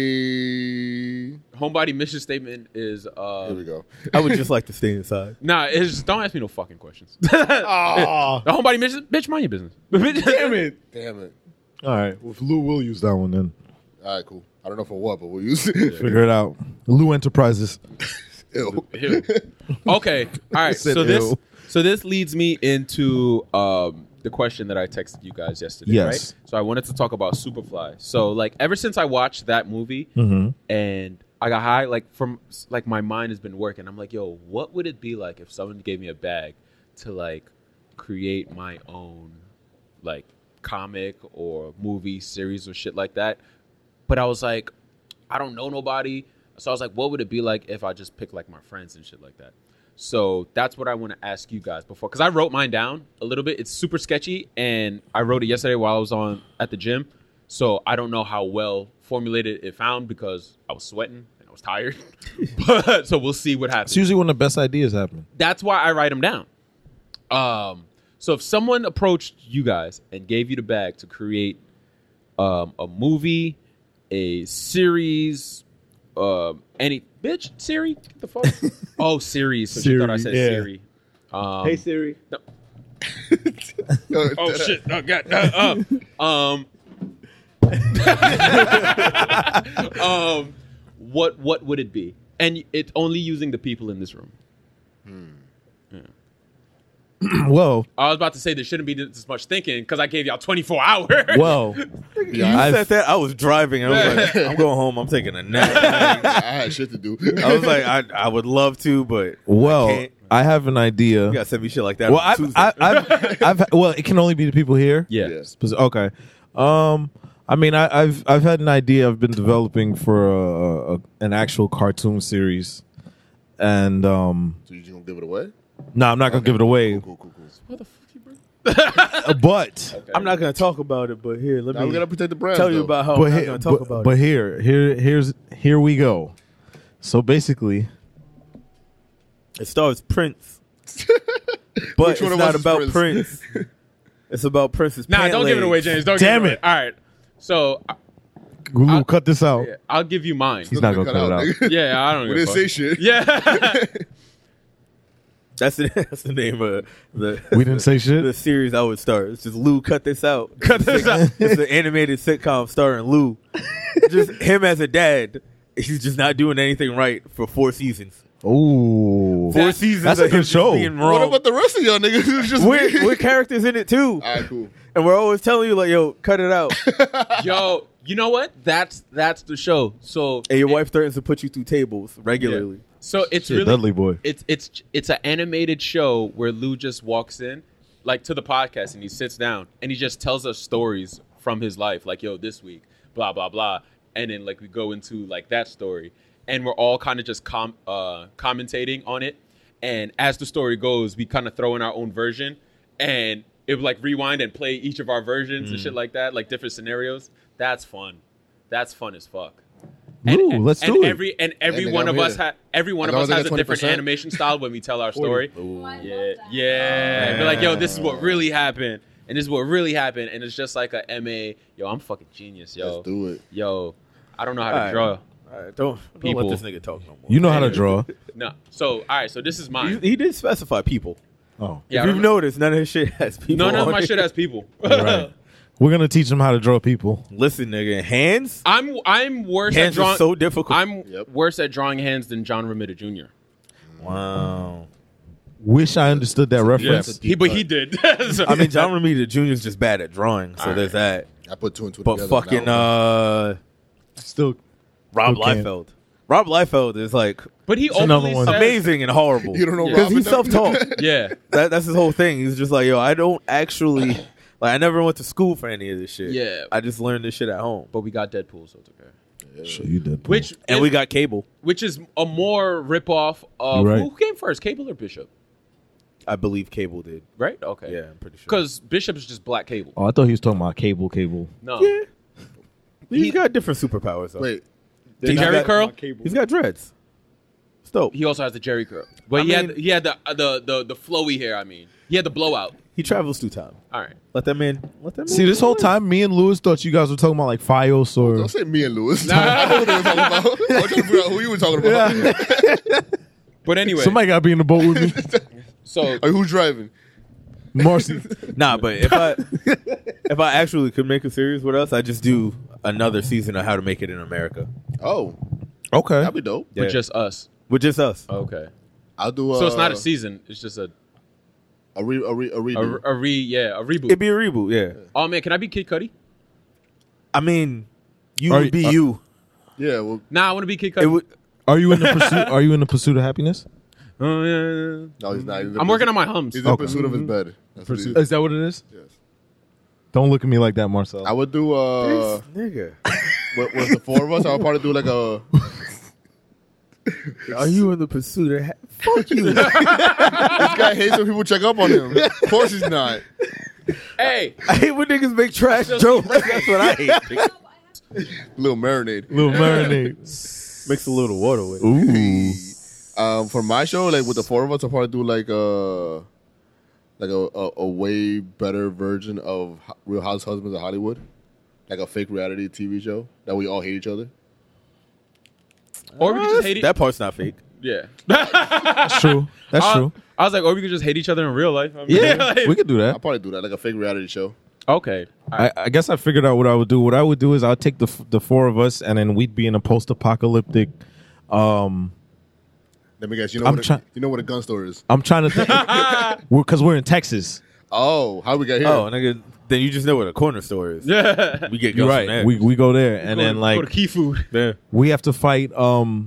Hey, Homebody mission statement is uh here we go. I would just like to stay inside. nah, it's just don't ask me no fucking questions. Oh, The homebody mission, bitch, mind your business. Damn it. Damn it. all right. Well, Lou will use that one then. All right, cool. I don't know for what, but we'll use it. Figure it out. Lou Enterprises. Ew. Ew. Okay. All right. Said So this ew. so this leads me into um the question that I texted you guys yesterday, Yes. right? So I wanted to talk about Superfly. So like ever since I watched that movie Mm-hmm. and I got high, like from like my mind has been working. I'm like, yo, what would it be like if someone gave me a bag to like create my own like comic or movie series or shit like that? But I was like, I don't know nobody. So I was like, what would it be like if I just pick like my friends and shit like that? So that's what I want to ask you guys before, because I wrote mine down a little bit. It's super sketchy, and I wrote it yesterday while I was on at the gym. So I don't know how well formulated it found because I was sweating and I was tired. But so we'll see what happens. It's usually when the best ideas happen. That's why I write them down. Um, so if someone approached you guys and gave you the bag to create um, a movie, a series, um, any bitch Siri, get the fuck. Oh, series. So she thought I said Siri, yeah. Siri. Um, Siri. oh shit! Oh god. Uh, uh, um. um. What What would it be? And it's only using the people in this room. Well, I was about to say there shouldn't be this much thinking because I gave y'all twenty-four hours. well, You I've- said that. I was driving. And I was like, I'm going home. I'm taking a nap. I had shit to do. I was like, I, I would love to, but well, I can't. I have an idea. You gotta send me shit like that. Well, on I've, Tuesday. I, I've, I've, well, it can only be the people here. yeah. Yeah. Spec- Okay. Um, I mean, I, I've, I've had an idea I've been developing for a, a, an actual cartoon series, and um, So you just gonna give it away? no, I'm not gonna give it away. Cool, cool, cool, cool. What the fuck, you bro? Uh, But, I'm not gonna talk about it, but here, let Now we me gotta protect the brand. tell you though. about how but, I'm not he- gonna talk but, about but it. here, here, here's, here we go. So basically, It stars Prince, but Which one it's of not us is about Prince? Prince. It's about Prince's. Nah, pant don't give it legs. away, James. Don't Damn give it. it. Away. All right. So I- Lou, I'll- cut this out. yeah, I'll give you mine. He's not gonna cut it out. nigga. Yeah, I don't. We give didn't a say fuck. shit. Yeah. That's the that's the name of the. We didn't say shit? The series I would start. It's just Lou. Cut this out. Cut this out. It's an animated sitcom starring Lou. Just him as a dad. He's just not doing anything right for four seasons. Ooh, Four That- seasons. that's a of good him just show. Being What wrong. about the rest of y'all niggas? It's just we're, me. we're characters in it too, All right, cool. and we're always telling you like, "Yo, cut it out." Yo, you know what? That's that's the show. So And your it- wife threatens to put you through tables regularly. So it's Shit, really Dudley boy. It's it's it's an animated show where Lou just walks in, like to the podcast, and he sits down and he just tells us stories from his life, like yo, this week, blah blah blah, and then like we go into like that story, and we're all kind of just com uh, commentating on it, and as the story goes, we kind of throw in our own version, and it would like rewind and play each of our versions and shit like that, like different scenarios. That's fun. That's fun as fuck. And, Ooh, and- let's and do it. Every and every nigga, one I'm of us here. ha- every one As of long us as I has a get different twenty percent. animation style when we tell our story. I Yeah, love that. yeah. Be like, yo, this is what really happened, and this is what really happened, and it's just like a M A. Yo, I'm fucking genius, yo. Let's do it. Yo, I don't know how to All right. draw. All right, don't don't People. let this nigga talk no more. You know how to draw. No. So all right. So this is mine. He, he did specify people. Oh, Yeah, I if you've don't know. noticed, none of his shit has people. No, none of on my it. shit has people. right. We're gonna teach them how to draw people. Listen, nigga, hands. I'm I'm worse at Hands drawing. are so difficult. I'm Yep. worse at drawing hands than John Romita Junior Wow. Wish I understood that reference. he, but he did. So- I mean, John Romita Junior is just bad at drawing, so All there's that. I put two and two But together. fucking now. uh, Still, Rob Still can't. Liefeld. Rob Liefeld is like But he another openly one. says, amazing and horrible. You don't know because Robin, he's though? self-taught. Yeah, that, that's his whole thing. He's just like, yo, I don't actually like. I never went to school for any of this shit. Yeah. I just learned this shit at home. but we got Deadpool, so it's okay. sure you did. Which And is, we got cable. which is a more ripoff of Right. who came first, Cable or Bishop? I believe cable did. Right? Okay. Yeah, I'm pretty sure. Because Bishop is just Black Cable. Oh, I thought he was talking about cable, cable. No. yeah, he's got different superpowers. Though. Wait, The He's Jerry got- curl. He's got dreads. It's dope. He also has the Jerry curl. But I he had mean- he had the, uh, the the the flowy hair. I mean, he had the blowout. He travels through time. All right. Let that man. Let that man. See, this whole time, me and Lewis thought you guys were talking about like Fios or. don't say me and Lewis. I know what they were talking about. I was trying to figure out who you were talking about. But anyway, Somebody got to be in the boat with me. so Like, who's driving? Marcy. Nah, but if I if I actually could make a series with us, I just do another season of How to Make It in America Oh, Okay. that'd be dope. Yeah. with just us. with just us. Okay. I'll do. Uh, So it's not a season. It's just a a re a re a a, redo. a re yeah a reboot. It'd be a reboot. Yeah. Oh man, can I be Kid Cudi? I mean, you Are would you- be uh, you. Yeah, well, Nah, I want to be Kid It Cudi. would. Are you in the pursuit? Are you in the pursuit of happiness? Oh yeah, yeah, yeah. no, he's not. He's in I'm working on my hums. He's in Okay. pursuit of his bed. That's what he is. Is that what it is? Yes. Don't look at me like that, Marcel. I would do. Uh, Nigga. with, with the four of us, I would probably do like a. Are you in the pursuit of? Ha- Fuck you. This guy hates when people check up on him. Of course, he's not. Hey, I hate when niggas make trash jokes. That's what I hate. Little marinade. Little marinade. Mix a little water with it. Ooh. Um, for my show, like with the four of us, I'll probably do like a, like a, a, a way better version of Ho- Real House Husbands of Hollywood, like a fake reality T V show that we all hate each other. or we could just hate it. That part's not fake. Yeah, That's true. That's I, true. I was like, or we could just hate each other in real life. I mean, Yeah, like- we could do I'll that. probably do that, like a fake reality show. Okay. I, I guess I figured out what I would do. What I would do is I'd take the f- the four of us, and then we'd be in a post-apocalyptic. Um, Let me guess. You know I'm what? try- A, you know what a gun store is? I'm trying to think because we're, we're in Texas. Oh, how we got here? Oh, nigga. Then you just know what a corner store is. Yeah. We get You're guns right. from there. We we go there, and then go like to Key Food. yeah. we have to fight um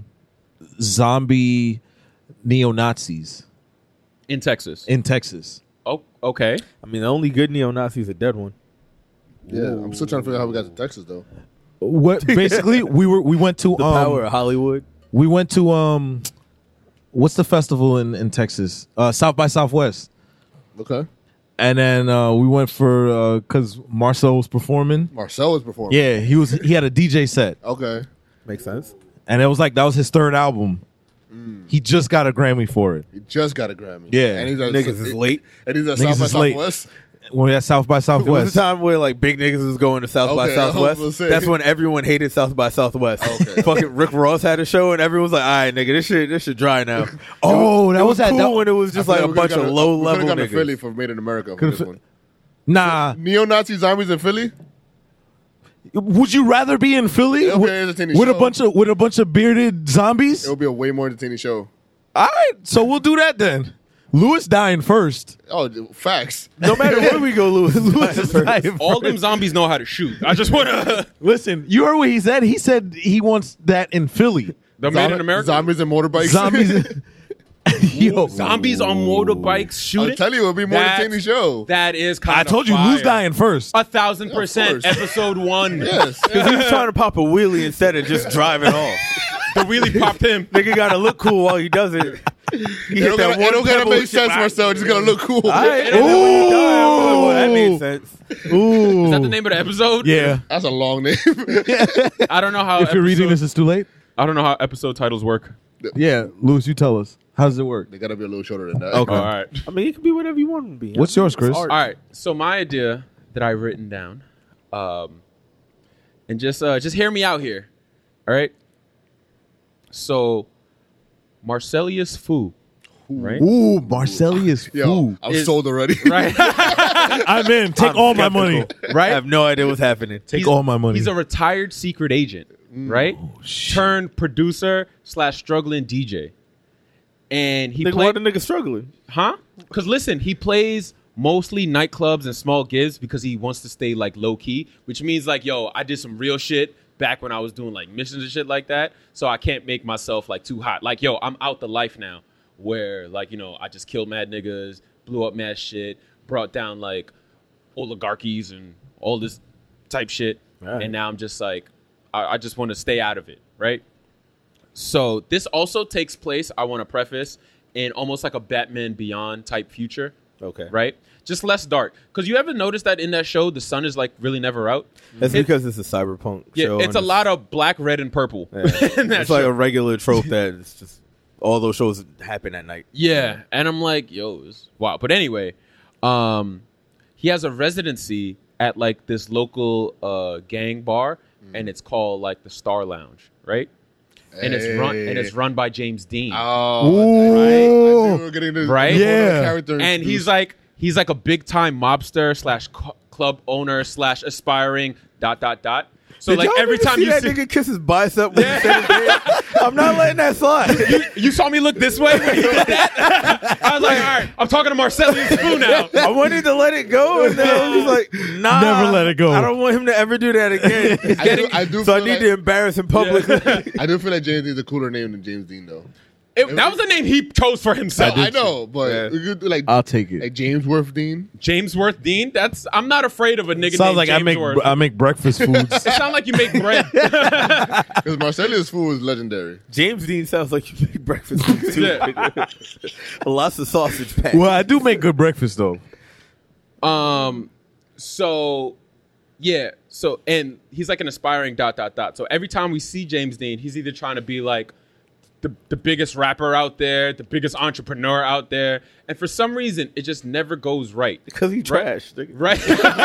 zombie neo Nazis In Texas. in Texas. Oh, okay. I mean, the only good neo-Nazi is a dead one. Yeah, I'm still trying to figure out how we got to Texas though. What basically we were we went to The um, power of Hollywood. we went to um what's the festival in in Texas? Uh, South by Southwest. Okay, And then uh, we went for because Marcel was performing. Marcel was performing. Yeah, he was. He had a D J set, Okay. Makes sense. and it was like that was his third album. He just got a Grammy for it. He just got a Grammy. Yeah. and he's at, Niggas is late. And he's at Niggas South by is late. Southwest. When we at South by There was Southwest. a time where like big niggas was going to South by Okay, I was Southwest. gonna say. That's when everyone hated South by Southwest. Okay. Fucking Rick Ross had a show and everyone was like, "All right, nigga, this shit, this shit dry now." Oh, it that was, was at cool that- when it was just like a bunch of low level We could have gone to niggas. Philly for Made in America. For Could've this fi- one. Nah, Neo-Nazi zombies in Philly. would you rather be in Philly Okay, with, entertaining with a show. bunch of with a bunch of bearded zombies? It would be a way more entertaining show. All right, so we'll do that then. Lewis dying first. Oh, facts. No matter where we go, Lewis. Lewis is dying All first. them zombies know how to shoot. I just want to. Listen, you heard what he said. He said he wants that in Philly. The man in America. Zombies and motorbikes. Zombies. Yo, Zombies on motorbikes I'll shooting. tell you, it would be a more That's- entertaining show. That is kind I of told you, fire. Lou's dying first. A thousand Of percent. course. Episode one. Yes. Because he was trying to pop a wheelie instead of just driving off. The wheelie popped him. Nigga got to look cool while he does it. He It hit don't, that gotta, it one don't gotta pebble make shit. sense, Marcel. It's just gonna look cool. All right. And then when he died, I was like, well, that made sense. Ooh. Is that the name of the episode? Yeah. That's a long name. I don't know how. If you're reading episode- this, it's too late. I don't know how episode titles work. Yeah, Louis, you tell us. How does it work? They gotta be a little shorter than that. Okay. All right. I mean, it could be whatever you want it to be. What's I mean, yours, it's Chris? art. All right. So my idea that I've written down, um, and just uh, just hear me out here. All right. So Marcellus Fu, right? Ooh, Marcellus Yo, Fu. I'm Is- sold already. Right. I'm in. Take I'm all my skeptical. money. Right? I have no idea what's happening. Take He's- all my money. He's a retired secret agent, right? Turned producer slash struggling D J. And he Think why played, the nigga struggling? huh? Because listen, he plays mostly nightclubs and small gigs because he wants to stay like low key, which means like, yo, I did some real shit back when I was doing like missions and shit like that. So I can't make myself like too hot. Like, yo, I'm out the life now where like, you know, I just killed mad niggas, blew up mad shit, brought down like oligarchies and all this type shit. Right. And now I'm just like, I, I just want to stay out of it, right? So this also takes place, I want to preface, in almost like a Batman Beyond type future, Okay. right? Just less dark. Because you ever notice that in that show, the sun is like really never out? That's It- because it's a cyberpunk Yeah, show. it's and a lot of black, red, and purple. Yeah. in that It's like show. a regular trope that it's just all those shows happen at night. Yeah, and I'm like, yo, it's wow. But anyway, um, he has a residency at like this local uh, gang bar, and it's called like the Star Lounge, right? And it's run and it's run by James Dean, Oh, Ooh. I knew we were getting this Right? this Yeah. character and introduced. he's like he's like a big time mobster slash cu- club owner slash aspiring dot dot dot. So Did like y'all every niggas time see you that see, nigga kiss his bicep when he said his name? I'm not letting that slide. you saw me look this way when he did that. I was like, all right, I'm talking to Marcellus Fu now. I wanted to let it go, and then I was just like, nah. Never let it go. I don't want him to ever do that again. I do, I do so I feel need like, to embarrass him publicly. I do feel like James Dean's a cooler name than James Dean though. It, that was the name he chose for himself. I know, but Yeah. we could do like I'll take it. like James Worth Dean. James Worth Dean. That's I'm not afraid of a nigga Sounds named like James I make Worth. I make breakfast foods. It sounds like you make bread. Because Marcellus Fu is legendary. James Dean sounds like you make breakfast food too. Yeah. Lots of sausage patties. Well, I do make good breakfast though. Um, so yeah, so and he's like an aspiring dot dot dot. So every time we see James Dean, he's either trying to be like the the biggest rapper out there, the biggest entrepreneur out there, and for some reason it just never goes right. Because he trash. nigga. Right?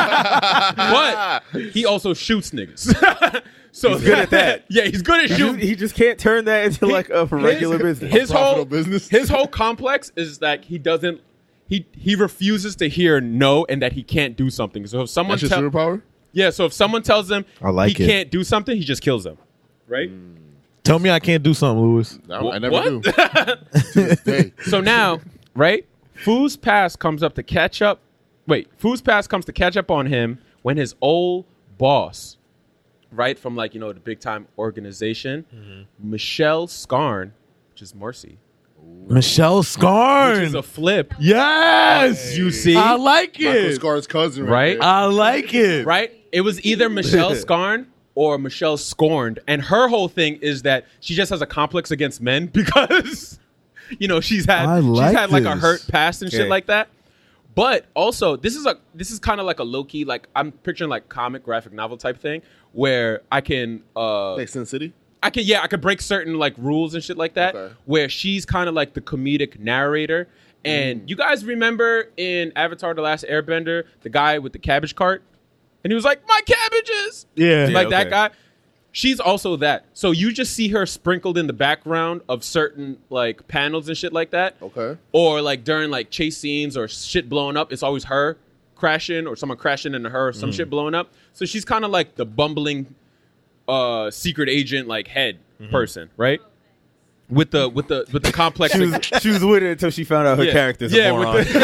But he also shoots niggas. So He's good at that. Yeah, he's good at He shooting. just, he just can't turn that into like a regular his, business. His whole Profitable business. his whole complex is that he doesn't he he refuses to hear no and that he can't do something. So if someone That's your tell, superpower. yeah, so if someone tells him I like he it. can't do something, he just kills them. Right? Tell me I can't do something, Lewis. I, Wh- I never what? do. To this day. So now, right? Fu's past comes up to catch up. Wait, Fu's past comes to catch up on him when his old boss, right, from like, you know, the big time organization, Michelle Scarn, which is Marcy, Michelle which is Scarn. a flip, Yes, you see, I like Michael it. Scar's cousin, Right? right? I like it. right? It was either Michelle Scarn or Michelle Scorned. And her whole thing is that she just has a complex against men because, you know, she's had I like she's had like a this. hurt past and shit Yeah. like that. But also, this is a this is kind of like a low key, like I'm picturing like comic graphic novel type thing where I can uh Like Sin City. I can yeah, I could break certain like rules and shit like that Okay. where she's kind of like the comedic narrator. And you guys remember in Avatar: The Last Airbender, the guy with the cabbage cart? And he was like, "My cabbages!" Yeah. Like that okay. guy. She's also that. So you just see her sprinkled in the background of certain like panels and shit like that. Okay. Or like during like chase scenes or shit blowing up, it's always her crashing or someone crashing into her or some shit blowing up. So she's kind of like the bumbling uh secret agent like head person, right? With the with the with the complex. She was, she was with it until she found out her Yeah. character's Yeah, a with moron.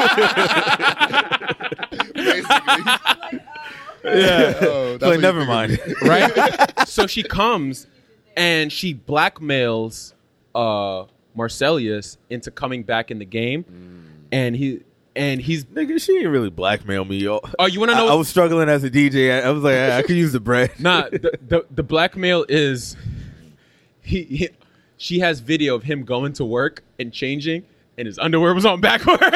Basically. yeah. Oh, that's Like, what never you mind. think Right? So she comes and she blackmails uh Marcellus into coming back in the game. And he and he's Nigga, she didn't really blackmail me, yo. Oh, you wanna know I, I was struggling as a D J. I, I was like, I, I could use the bread. Nah, the, the the blackmail is he, he she has video of him going to work and changing and his underwear was on backward. All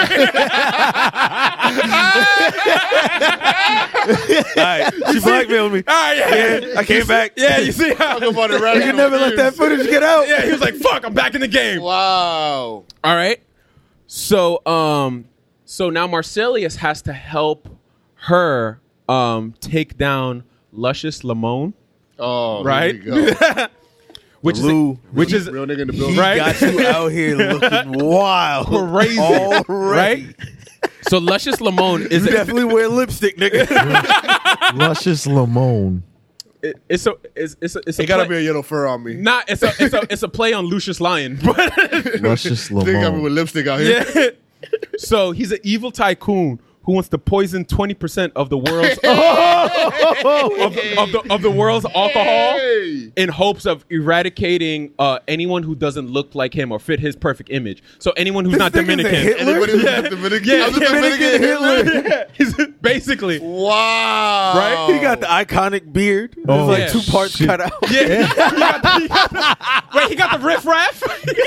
right, she blackmailed me. All right, yeah. Yeah, I came back. Yeah, you see how Talk about it right You can never let that footage get out. Yeah, he was like, fuck, I'm back in the game. Wow. All right. So um so now Marcellus has to help her um take down Luscious Lamone, Oh, right? Here we go. which Lou, is which is Real nigga in the he building. Right? got you out here looking wild, crazy, already. right? So Luscious Lamone You is a, definitely wear lipstick, nigga. Luscious Lamone. it, it's a it's it's a, it's a It gotta play- be a yellow fur on me. Nah, it's a it's a it's a play on Lucius Lyon. Luscious They got me with Lamone. lipstick out here. Yeah. So he's an evil tycoon who wants to poison twenty percent of the world's of, the, of the of the world's alcohol Hey. in hopes of eradicating uh, anyone who doesn't look like him or fit his perfect image. So anyone who's not nigga's a Dominican. Hitler? Anybody who's not Dominican? Yeah, I'm the Dominican Dominican Hitler. Yeah, he's basically. Wow. Right? He got the iconic beard. There's Oh, like yeah. two parts Shit. cut out. Yeah. he got the, he got the, wait, he got the riff raff?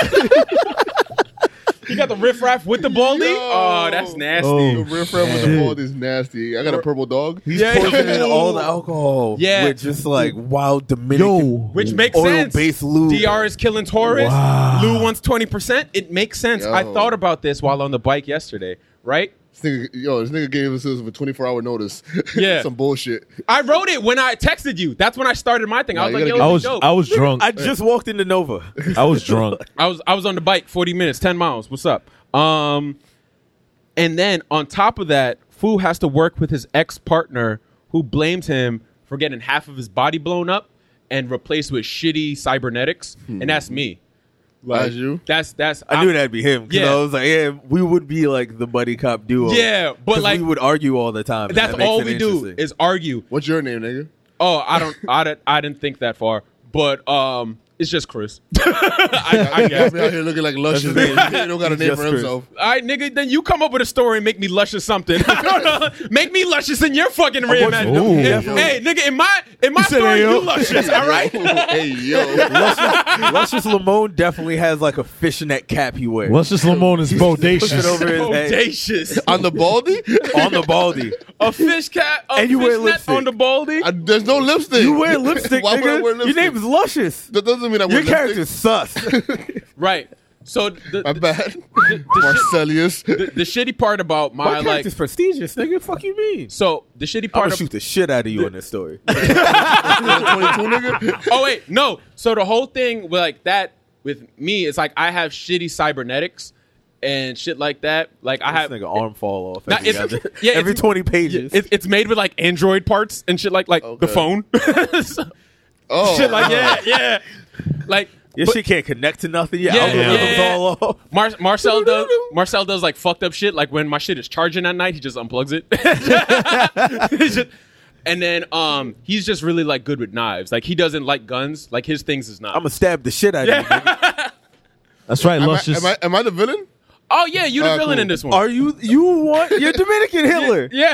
He got the riff raff with the baldy? Yo. Oh, that's nasty. Oh. The riff raff with the bald is nasty. I got a purple dog. He's Yeah. poisoning all the alcohol. Yeah. with just like wild Dominican. Yo. Which makes sense. Oil-based lube. D R is killing Taurus. Wow. Lou wants twenty percent. It makes sense. Yo. I thought about this while on the bike yesterday, right? This nigga, yo, this nigga gave us this with twenty-four hour notice. Yeah. Some bullshit. I wrote it when I texted you. That's when I started my thing. I Nah, was you like, yo, gotta I this was is dope. I was drunk. I just walked into Nova. I was drunk. I was I was on the bike forty minutes, ten miles. What's up? Um, and then on top of that, Fu has to work with his ex partner who blames him for getting half of his body blown up and replaced with shitty cybernetics, and that's me. As you. That's that's I knew that'd be him. 'Cause Yeah. I was like, yeah, we would be like the buddy cop duo. Yeah, but 'Cause like we would argue all the time. and that's that makes all it we do interesting. is argue. What's your name, nigga? Oh, I don't, I didn't, I didn't think that far, but um, it's just Chris. I, I He guess. got me out here looking like luscious. his name. He don't got a He's name just for Chris. himself. All right, nigga, then you come up with a story and make me luscious something. I don't know. Make me luscious in your fucking reimagining. Ooh. Hey, nigga, in my in my said, story, "Hey, yo." you luscious, all right? Hey, yo. Luscious Lamone definitely has like a fishnet cap he wears. Luscious Lamone is Push it bodacious. over his head Audacious. On the baldy? on the baldy. A fish cat, a And you wear fish net lipstick. on the baldy. I, there's no lipstick. You wear lipstick, Why would I nigga. wear Your lipstick? name is Luscious. That doesn't mean I wear Your character's lipstick. sus. Right. So the, My the, bad. the, Marcellus. the, the shitty part about My my like, character's prestigious, nigga. Fuck you mean? so the shitty I'm part gonna of, shoot the shit out of you in this story. twenty-two, nigga. oh wait, no. So the whole thing with like that with me is like I have shitty cybernetics and shit like that. Like I have This nigga arm fall off Nah, every, it's- other- yeah, every it's- twenty pages. It, it's made with like Android parts and shit like like the Okay. phone. So- Oh. shit like yeah, yeah. Like Your but shit can't connect to nothing. Your Yeah, algorithm's yeah. all off. Mar- Marcel does Marcel does like fucked up shit. Like when my shit is charging at night, he just unplugs it. It's just- and then um he's just really like good with knives. Like he doesn't like guns. Like his things is not. I'm gonna stab the shit out of you. Nigga. That's right, Am I, Luscious. am, I, am I the villain? oh yeah, you the Ah, villain cool. in this one. Are you? You want? You're Dominican Hitler. yeah.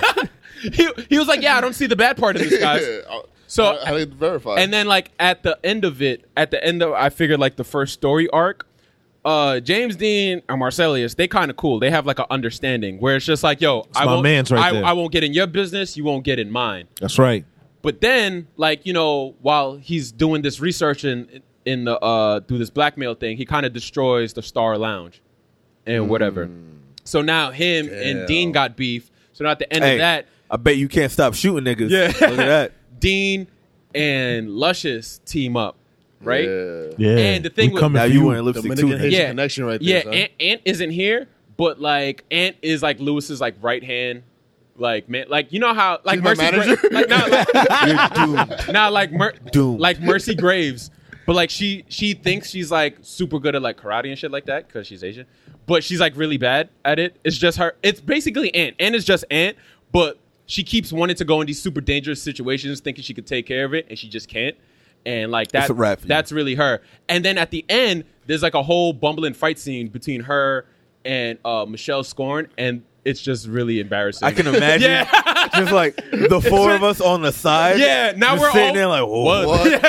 he he was like, yeah, I don't see the bad part of this, guys. So I, I had to verify. and then like at the end of it, at the end of I figured like the first story arc, uh, James Dean and Marcellus, they kind of cool. They have like an understanding where it's just like, yo, I my won't, mans right I, there. I won't get in your business, you won't get in mine. That's right. But then, like, you know, while he's doing this research in in the uh through this blackmail thing, he kind of destroys the Star Lounge and whatever. So now him and Damn. Dean got beef. So now at the end Hey, of that, I bet you can't stop shooting niggas. Yeah. Look at that. Dean and Luscious team up, right? Yeah. Yeah. And the thing we with- coming Now for you you. wearing lipstick too. Dominican nigga. Haitian Yeah. connection right Yeah, there. son. Ant, Ant isn't here, but like Ant is like Lewis's like right hand, like man, like you know how like She's my Mercy, manager? Gra- like not like You're doomed. not like Mer- Doomed. like Mercy Graves, but like she she thinks she's like super good at like karate and shit like that because she's Asian, but she's like really bad at it. It's just her. It's basically Ant. Ant is just Ant, but she keeps wanting to go in these super dangerous situations, thinking she could take care of it, and she just can't. And like that, It's a wrap for you. that's really her. And then at the end, there's like a whole bumbling fight scene between her and uh, Michelle Scorn, and it's just really embarrassing. I can imagine. Yeah. Just like the four of us on the side. Yeah, now just we're sitting all- there like, whoa.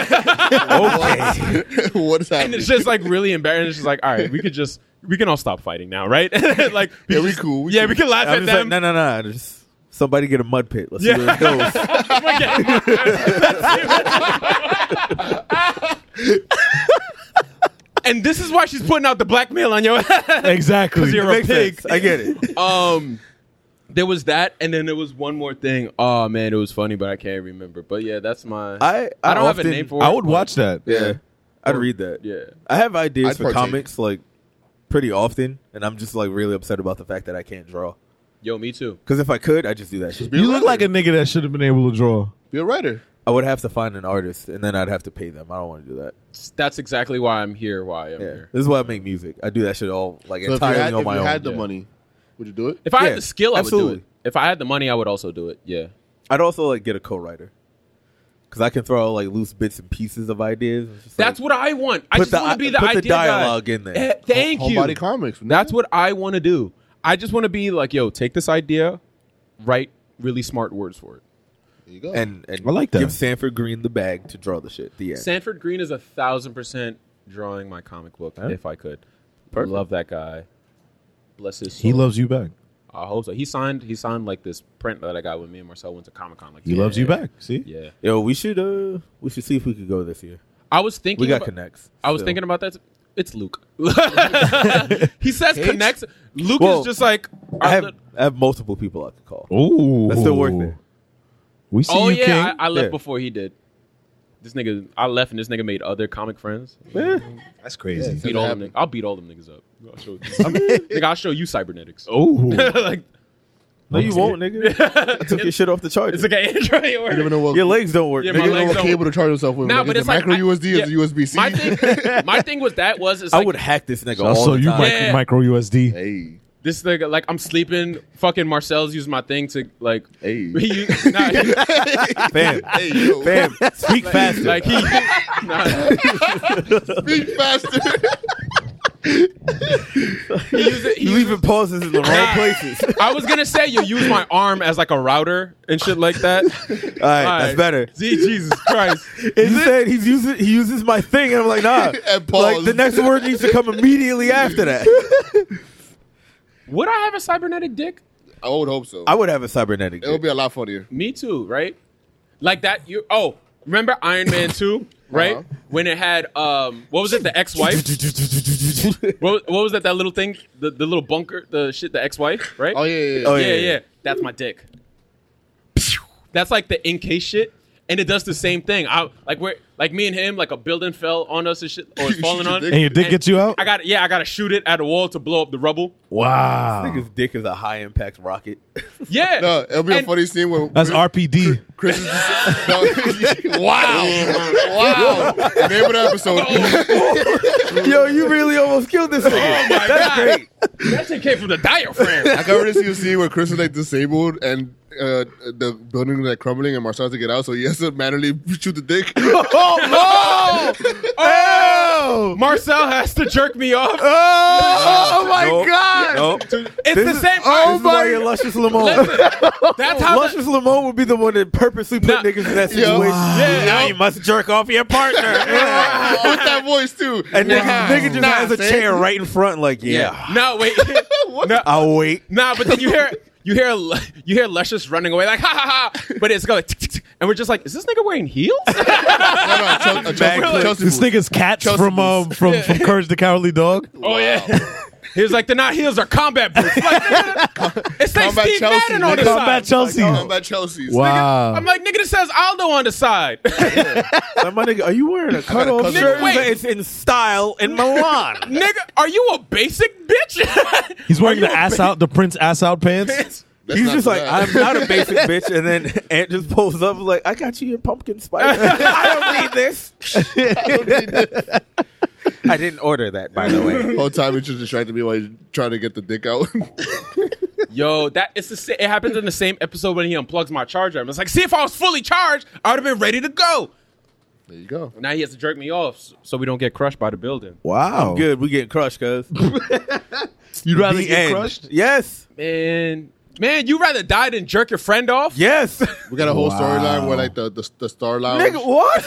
What? Okay. What is And happening? it's just like really embarrassing. It's just like, all right, we could just we can all stop fighting now, right? like, Yeah, we just- cool, we yeah, cool. we can laugh I'm at just like, them. no, no, no. Just somebody get a mud pit. Let's Yeah. see where it goes. And this is why she's putting out the blackmail on your head. Exactly. You're a Makes pig. sense. I get it. Um, there was that, and then there was one more thing. Oh man, it was funny, but I can't remember. But yeah, that's my. I, I don't have a often- name for it. I would watch that. Yeah. I'd read that. Yeah. I have ideas I'd for partake. comics like pretty often, and I'm just like really upset about the fact that I can't draw. Yo, me too. Because if I could, I'd just do that shit. Be a You look writer. like a nigga that should have been able to draw. Be a writer. I would have to find an artist, and then I'd have to pay them. I don't want to do that. That's exactly why I'm here. Why I'm Yeah, here. this is why I make music. I do that shit all like So if you entirely had, on if my you own. had the yeah. money, would you do it? If I Yeah, had the skill, I would do absolutely. it. If I had the money, I would also do it. Yeah. I'd also like get a co-writer because I can throw like loose bits and pieces of ideas. It's just, That's like, what I want. I put just the- want to be the put the idea guy. dialogue in there. Eh, thank you. Homebody Comics. That's what I want to do. I just want to be like, yo, take this idea, write really smart words for it. There you go. and and I like that. Give Sanford Green the bag to draw the shit. The end. Sanford Green is a thousand percent drawing my comic book Huh? if I could. Perfect. Love that guy. Bless his soul. He loves you back. I hope so. He signed. He signed like this print that I got when me and Marcel went to Comic Con. Like He yeah. loves you back. See? Yeah. Yo, we should uh we should see if we could go this year. I was thinking. We got about, connects. I was still. thinking about that. It's Luke. He says H? connects. Luke Well, is just like. I our have li- I have multiple people I could call. Ooh. That still work there. We see oh you, yeah, King. I, I left Yeah. before he did. This nigga, I left and this nigga made other comic friends. Eh, That's crazy. Yeah. Beat all them happened. niggas. I'll beat all them niggas up. I'll show, I'm, nigga, I'll show you cybernetics. Oh. like no, you won't, nigga. I took your shit off the charger. it's like an Android. You never Or, know what, Your legs don't work. Yeah, nigga. my you never know legs what don't- cable to charge yourself with. nah, Like, but is it's it like micro I- U S D yeah. or U S B C? my thing, my thing with that was, is I like, would hack this nigga So all also the you time. mic- Yeah. micro U S D. Hey, this nigga, like I'm sleeping. Fucking Marcel's using my thing to like. hey, He, used- nah, he, Fam, hey, yo, fam, speak faster. like he, nah, speak faster. he used it. He you used leaving pauses in the wrong places. I was gonna say you use my arm as like a router and shit like that. All right, All that's right. better. See, Jesus Christ. He said he's using he uses my thing, and I'm like, nah. And pause. Like the next word needs to come immediately after that. Would I have a cybernetic dick? I would hope so. I would have a cybernetic. It would dick. be a lot funnier. Me too, right? Like that. You oh, remember Iron Man two, right? Uh-huh. When it had um, what was it? The ex-wife. what, what was that? That little thing, the, the little bunker, the shit, the ex-wife, right? Oh yeah, yeah, yeah. Oh, yeah, yeah, yeah, yeah. That's my dick. That's like the in case shit, and it does the same thing. I like where like me and him, like a building fell on us and shit, or it's You falling shoot your on. dick? And your dick And gets you out? I got yeah, I got to shoot it at a wall to blow up the rubble. Wow. Nigga's dick is a high impact rocket. Yeah, No, it'll be And- a funny scene where That's Chris, R P D. Chris is just, no, wow, wow. The name of the episode. Yo, you really almost killed this nigga. Oh my That's God. great. That shit came from the diaphragm. I can already see a scene where Chris is like disabled and uh, the building is like crumbling and Marcel has to get out, so he has to manually shoot the dick. Oh, oh, Marcel has to jerk me off. Oh, my Nope. God. Nope. It's This the is- same. Oh Oh this is why you're Luscious Lamont. That's how. The, Luscious Lamont would be the one that purposely put Nah. niggas in that Yo. situation. Yeah. Now you must jerk off your partner. Yeah. With that voice too. And nigga, Wow. nigga just Nah, has a see? chair right in front, like, yeah. no, wait. no, I'll wait. nah, but then you hear. You hear you hear Luscious running away like ha ha ha, but it's going tick, tick, tick, and we're just like, is this nigga wearing heels? No, no, Chel- uh, Chelsea, Back Chelsea This boots. nigga's cats Chelsea from um boots. from, from Courage the Cowardly Dog. Oh yeah, he was like, they're not heels, they're combat boots. Like, nigga, it says Combat Steve Chelsea, Madden on the nigga. side. Combat Chelsea. Talking about Chelsea's. Wow. I'm like, nigga, this says Aldo on the side. Like, my nigga, are you wearing a got a cutoff cousin. shirt? Wait. It's in style in Milan. Nigga, are you a basic bitch? He's wearing Are the you a ass ba- out, the Prince ass out pants. That's He's not just for like, that. I'm not a basic bitch. And then Ant just pulls up like, I got you your pumpkin spice. I don't need this. I didn't order that, by the way. Whole time he's just distracted me while he's trying to get the dick out. Yo, that it's the sa- it happens in the same episode when he unplugs my charger. I'm just like, see, if I was fully charged, I would have been ready to go. There you go. Now he has to jerk me off so, so we don't get crushed by the building. Wow. Good, we getting crushed, cuz. You'd rather The get end. crushed? Yes. Man, man, you rather die than jerk your friend off? Yes. We got a whole Wow. storyline where like the, the the Star Lounge. Nigga, what?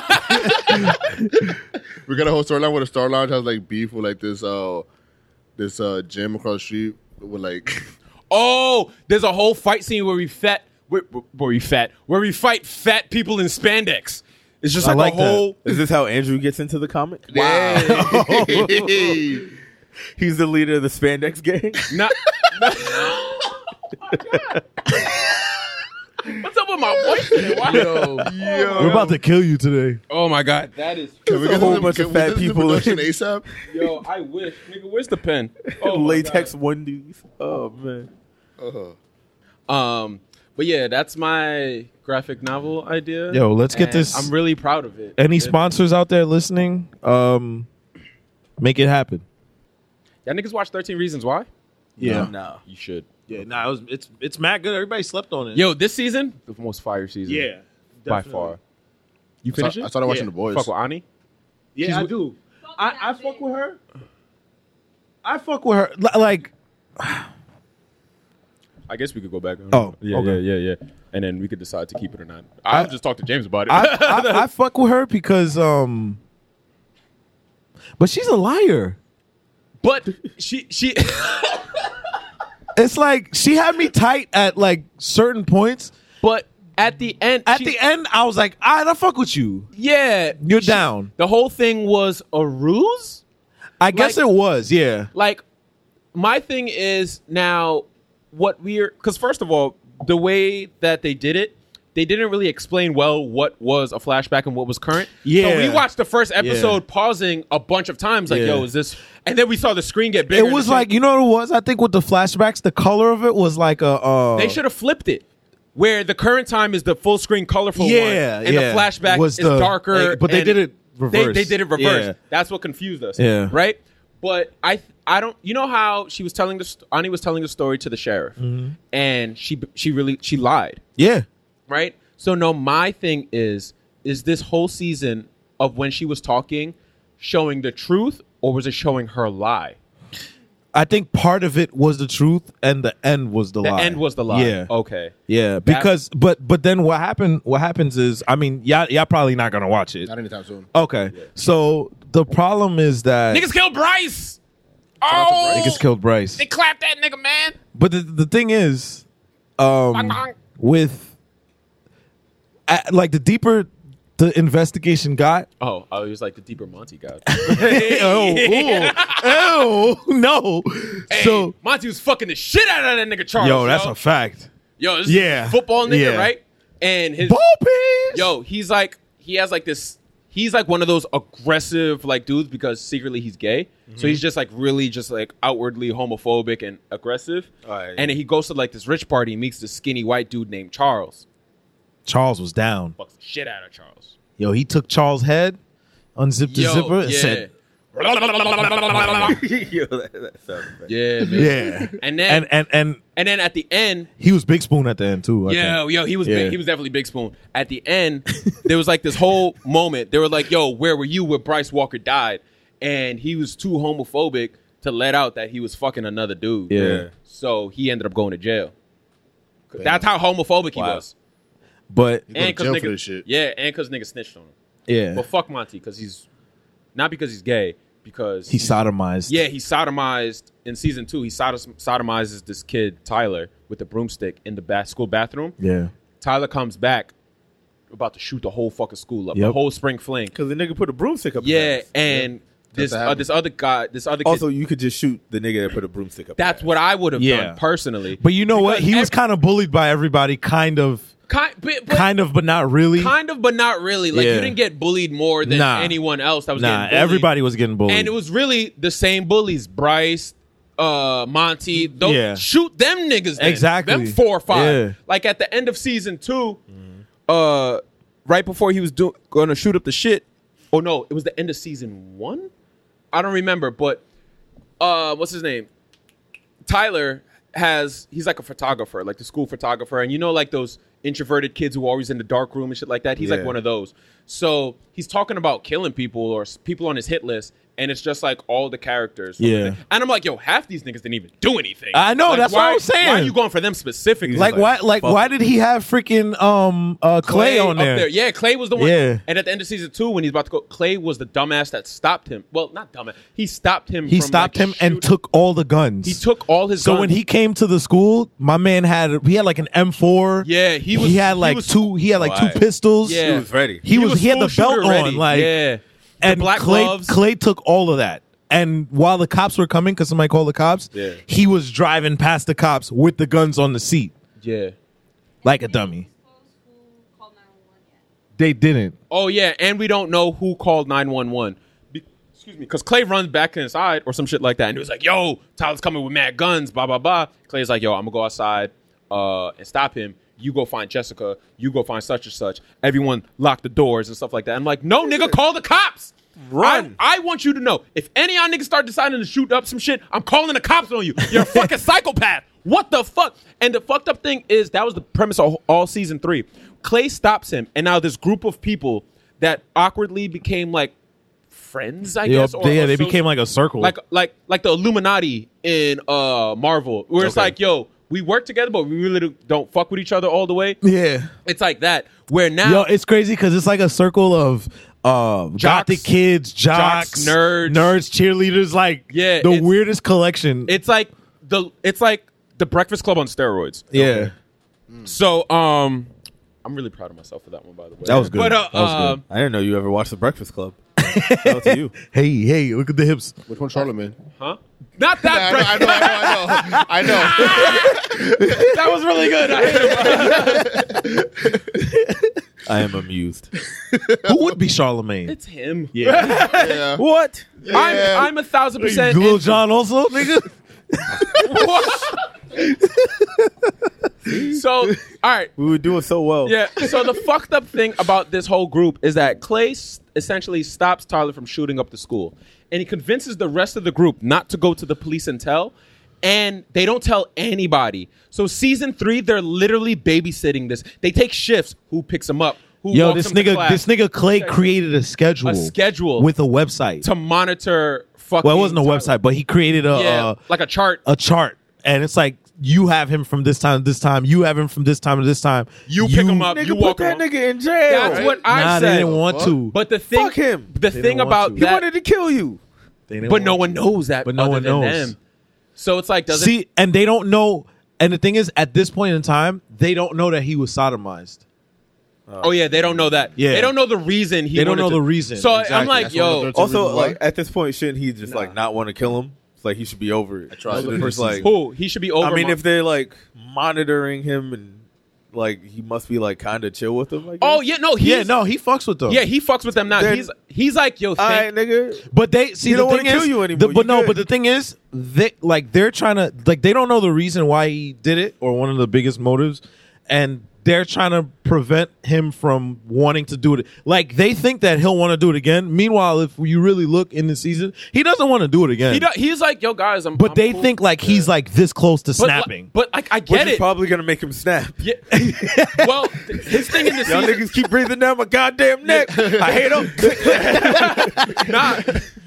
We got a whole storyline where the Star Lounge has like beef with like this uh this uh gym across the street with like Oh, there's a whole fight scene where we fat, where, where we fat, where we fight fat people in spandex. It's just I like, like a whole. Is this how Andrew gets into the comic? Hey. He's the leader of the spandex gang. Not, What's up with my voice today? Why- Yo, yo. We're about to kill you today. Oh my god, that is. Can we a get whole this- bunch can of we fat get this in people production in- ASAP. Yo, I wish, nigga. Where's the pen? Oh my Latex onesies. Oh man. Uh-huh. God. Um, but yeah, that's my graphic novel idea. Yo, let's get and this- I'm really proud of it. Any It- sponsors out there listening? Um, make it happen. Y'all niggas watch thirteen Reasons Why? Yeah. No. You should. Yeah, nah, it was, it's it's mad good. Everybody slept on it. Yo, this season, the most fire season. yeah, by definitely. far. You I finish started, it? I started watching Yeah. The Boys. Fuck with Ani? Yeah, She's I with- do. I, I fuck with her. I fuck with her. Li- Like, I guess we could go back. Oh, yeah, okay. yeah, yeah, yeah. And then we could decide to keep it or not. I'll just talk to James about it. I, I, I fuck with her because, um, but she's a liar. but she she It's like she had me tight at like certain points. but at the end At she- the end, I was like, I don't fuck with you. yeah, You're she- down. The whole thing was a ruse? I guess Like- it was, yeah. Like my thing is now what we're cuz first of all, the way that they did it, they didn't really explain well what was a flashback and what was current. Yeah. So we watched the first episode Yeah. pausing a bunch of times like, Yeah. yo, is this and then we saw the screen get bigger. It was like, you know what it was? I think with the flashbacks, the color of it was like a. Uh, they should have flipped it. Where the current time is the full screen colorful Yeah, one, and yeah. the flashback Was is the- darker. like, but they and did it They, reverse. they did it reverse. Yeah. That's what confused us. Yeah. Right. But I I don't. You know how she was telling the st- Ani was telling the story to the sheriff, Mm-hmm. and she she really she lied. Yeah. Right. So no, my thing is is this whole season of when she was talking showing the truth, or was it showing her lie? I think part of it was the truth and the end was the, The lie. end was the lie. Yeah. Okay. Yeah, because but but then what happened what happens is I mean y'all y'all probably not gonna watch it. Not anytime soon. Okay. So the problem is that Niggas killed Bryce. out to Oh, Bryce. niggas killed Bryce. They clapped that nigga, man. But the the thing is, um, Bang, bang. with uh, like the deeper the investigation got, Oh, I was like the deeper Monty guy. oh, ooh, ew, no. Hey, So Monty was fucking the shit out of that nigga Charles. yo, that's a fact. yo, this yeah. is a football nigga, Yeah. right? And his Ball piece. yo, he's like he has like this. He's like one of those aggressive like dudes because secretly he's gay. So he's just like really just like outwardly homophobic and aggressive. Alright. And then he goes to like this rich party and meets this skinny white dude named Charles. Charles was down. Fucks the shit out of Charles. Yo, he took Charles' head, unzipped the Yo, zipper, and yeah. said, Yo, that, that sounds bad. Yeah, man. "Yeah." And then and and and and then at the end, he was Big Spoon at the end too. I Yo, think. yo, he was Yeah. big, he was definitely Big Spoon. At the end, there was like this whole moment. They were like, "Yo, where were you when Bryce Walker died?" And he was too homophobic to let out that he was fucking another dude. Yeah. So he ended up going to jail. That's how homophobic he Wow. was. But You go to And 'cause jail nigga, for this shit. yeah, and because nigga snitched on him. yeah, But fuck Monty, because he's not because he's gay, because he sodomized. yeah, he sodomized in season two. He sodom- sodomizes this kid Tyler with a broomstick in the ba- school bathroom. yeah. Tyler comes back, about to shoot the whole fucking school up, the Yep. whole spring fling. Because the nigga put a broomstick up. his Yeah, ass. and this that uh, happened. this other guy, this other kid. Also, you could just shoot the nigga that put a broomstick up. that's his what I would have Yeah. done personally. But you know what? Because He was ev- kind of bullied by everybody, kind of, kind, but, but kind of, but not really. kind of, but not really. Like Yeah. you didn't get bullied more than Nah. anyone else that was Nah, getting bullied. everybody was getting bullied. And it was really the same bullies: Bryce, uh, Monty. Don't Yeah. shoot them niggas. Then. Exactly. Them four or five. Yeah. Like at the end of season two, uh, right before he was do- going to shoot up the shit. Oh no, it was the end of season one. I don't remember, but uh, what's his name? Tyler has he's like a photographer, like the school photographer, and you know, like those introverted kids who are always in the dark room and shit like that. He's like Yeah. one of those. So he's talking about killing people or s- people on his hit list, and it's just like all the characters. from Yeah. the thing. And I'm like, yo, half these niggas didn't even do anything. I know, Like, that's what why, I was saying. Why are you going for them specifically? like, why? Like, fuck why it. did he have freaking um uh Clay, on up there? Yeah, Clay was the one. Yeah. And at the end of season two, when he's about to go, Clay was the dumbass that stopped him. Well, not dumbass. He stopped him. He from, stopped like, him and shooting- took all the guns. He took all his. So guns. when he came to the school, my man had he had like an M four. Yeah, he was- He had he like was- two. He had like Right. two pistols. Yeah. He was ready. He, was, he had the full belt shooter on. ready. Like yeah, and the black Clay gloves. Clay took all of that. And while the cops were coming, because somebody called the cops, Yeah. he was driving past the cops with the guns on the seat Yeah. like a dummy. They didn't. Oh yeah, and we don't know who called nine one one. Be- excuse me, because Clay runs back inside or some shit like that, and he was like, "Yo, Tyler's coming with mad guns." Blah blah blah. Clay's like, "Yo, I'm gonna go outside uh, and stop him. You go find Jessica. You go find such and such. Everyone lock the doors and stuff like that." I'm like, "No, nigga, call the cops. Run. I, I want you to know if any of y'all niggas start deciding to shoot up some shit, I'm calling the cops on you. You're a fucking psychopath. What the fuck?" And the fucked up thing is that was the premise of all season three. Clay stops him, and now this group of people that awkwardly became like friends, I Yeah, guess. Or, they, yeah, or they so- became like a circle. like like like the Illuminati in uh Marvel, where it's Okay. like, yo, we work together, but we really don't fuck with each other all the way. yeah. It's like that. Where now, Yo, it's crazy because it's like a circle of uh, gothic kids, jocks, jocks, nerds. nerds, cheerleaders. Like Yeah, the it's- weirdest collection. it's like the it's like the Breakfast Club on steroids. yeah, So um, I'm really proud of myself for that one, by the way. that was good. But uh, that was uh, good. I didn't know you ever watched The Breakfast Club. Shout out to you. Hey, hey, look at the hips. Which one, Charlemagne? huh? Not that. I know, Breakfast. I know, I know, I know. That was really good. I hate him. I am amused. Who would be Charlemagne? It's him. yeah, Yeah. What? Yeah. I'm I'm a thousand percent. Lil in- John also, nigga. So all right. We were doing so well. Yeah. So the fucked up thing about this whole group is that Clay s- essentially stops Tyler from shooting up the school, and he convinces the rest of the group not to go to the police and tell, and they don't tell anybody. So season three, they're literally babysitting this. They take shifts. Who picks them up? Who Yo, walks this them to nigga, class, this nigga Clay created a schedule, a schedule with a website. to monitor. Fucking Well, it wasn't a Tyler. website, but he created a Yeah, uh, like a chart. a chart, and it's like you have him from this time to this time. You have him from this time to this time. You pick him up. Nigga, You put walk that him. nigga in jail. That's right? what I Nah, said. they didn't want What? to. But the thing, Fuck him. The They thing didn't want about to. He that, wanted to kill you. They didn't but no want one knows that. But no other one than knows. them. So it's like, doesn't See, and they don't know. And the thing is, at this point in time, they don't know that he was sodomized. Oh yeah, they don't know that. Yeah. They don't know the reason he. They don't wanted know to- the reason. So I'm Exactly. like, That's one of yo, the thirteen Also, reasons why. like at this point, shouldn't he just like not want to kill him? It's like he should be over it. I tried So the it's first like, who he should be over. I mean, my- if they're like monitoring him and like he must be like kind of chill with them. I guess. oh yeah, no, he's, Yeah, no, he fucks with them. yeah, he fucks with them now. Then- he's he's like, yo, all thank, right, nigga. But they see He the don't thing wanna is, kill you the- anymore. but You no, good. but the thing is, they like they're trying to like they don't know the reason why he did it or one of the biggest motives, and they're trying to prevent him from wanting to do it. Like they think that he'll want to do it again. Meanwhile, if you really look in the season, he doesn't want to do it again. he do, he's like, yo, guys, I'm. but I'm they cool. think like he's like this close to but, snapping. But like, I Which get is it. probably gonna make him snap. Yeah. Well, his thing in the Y'all season, niggas keep breathing down my goddamn neck. I hate him. nah.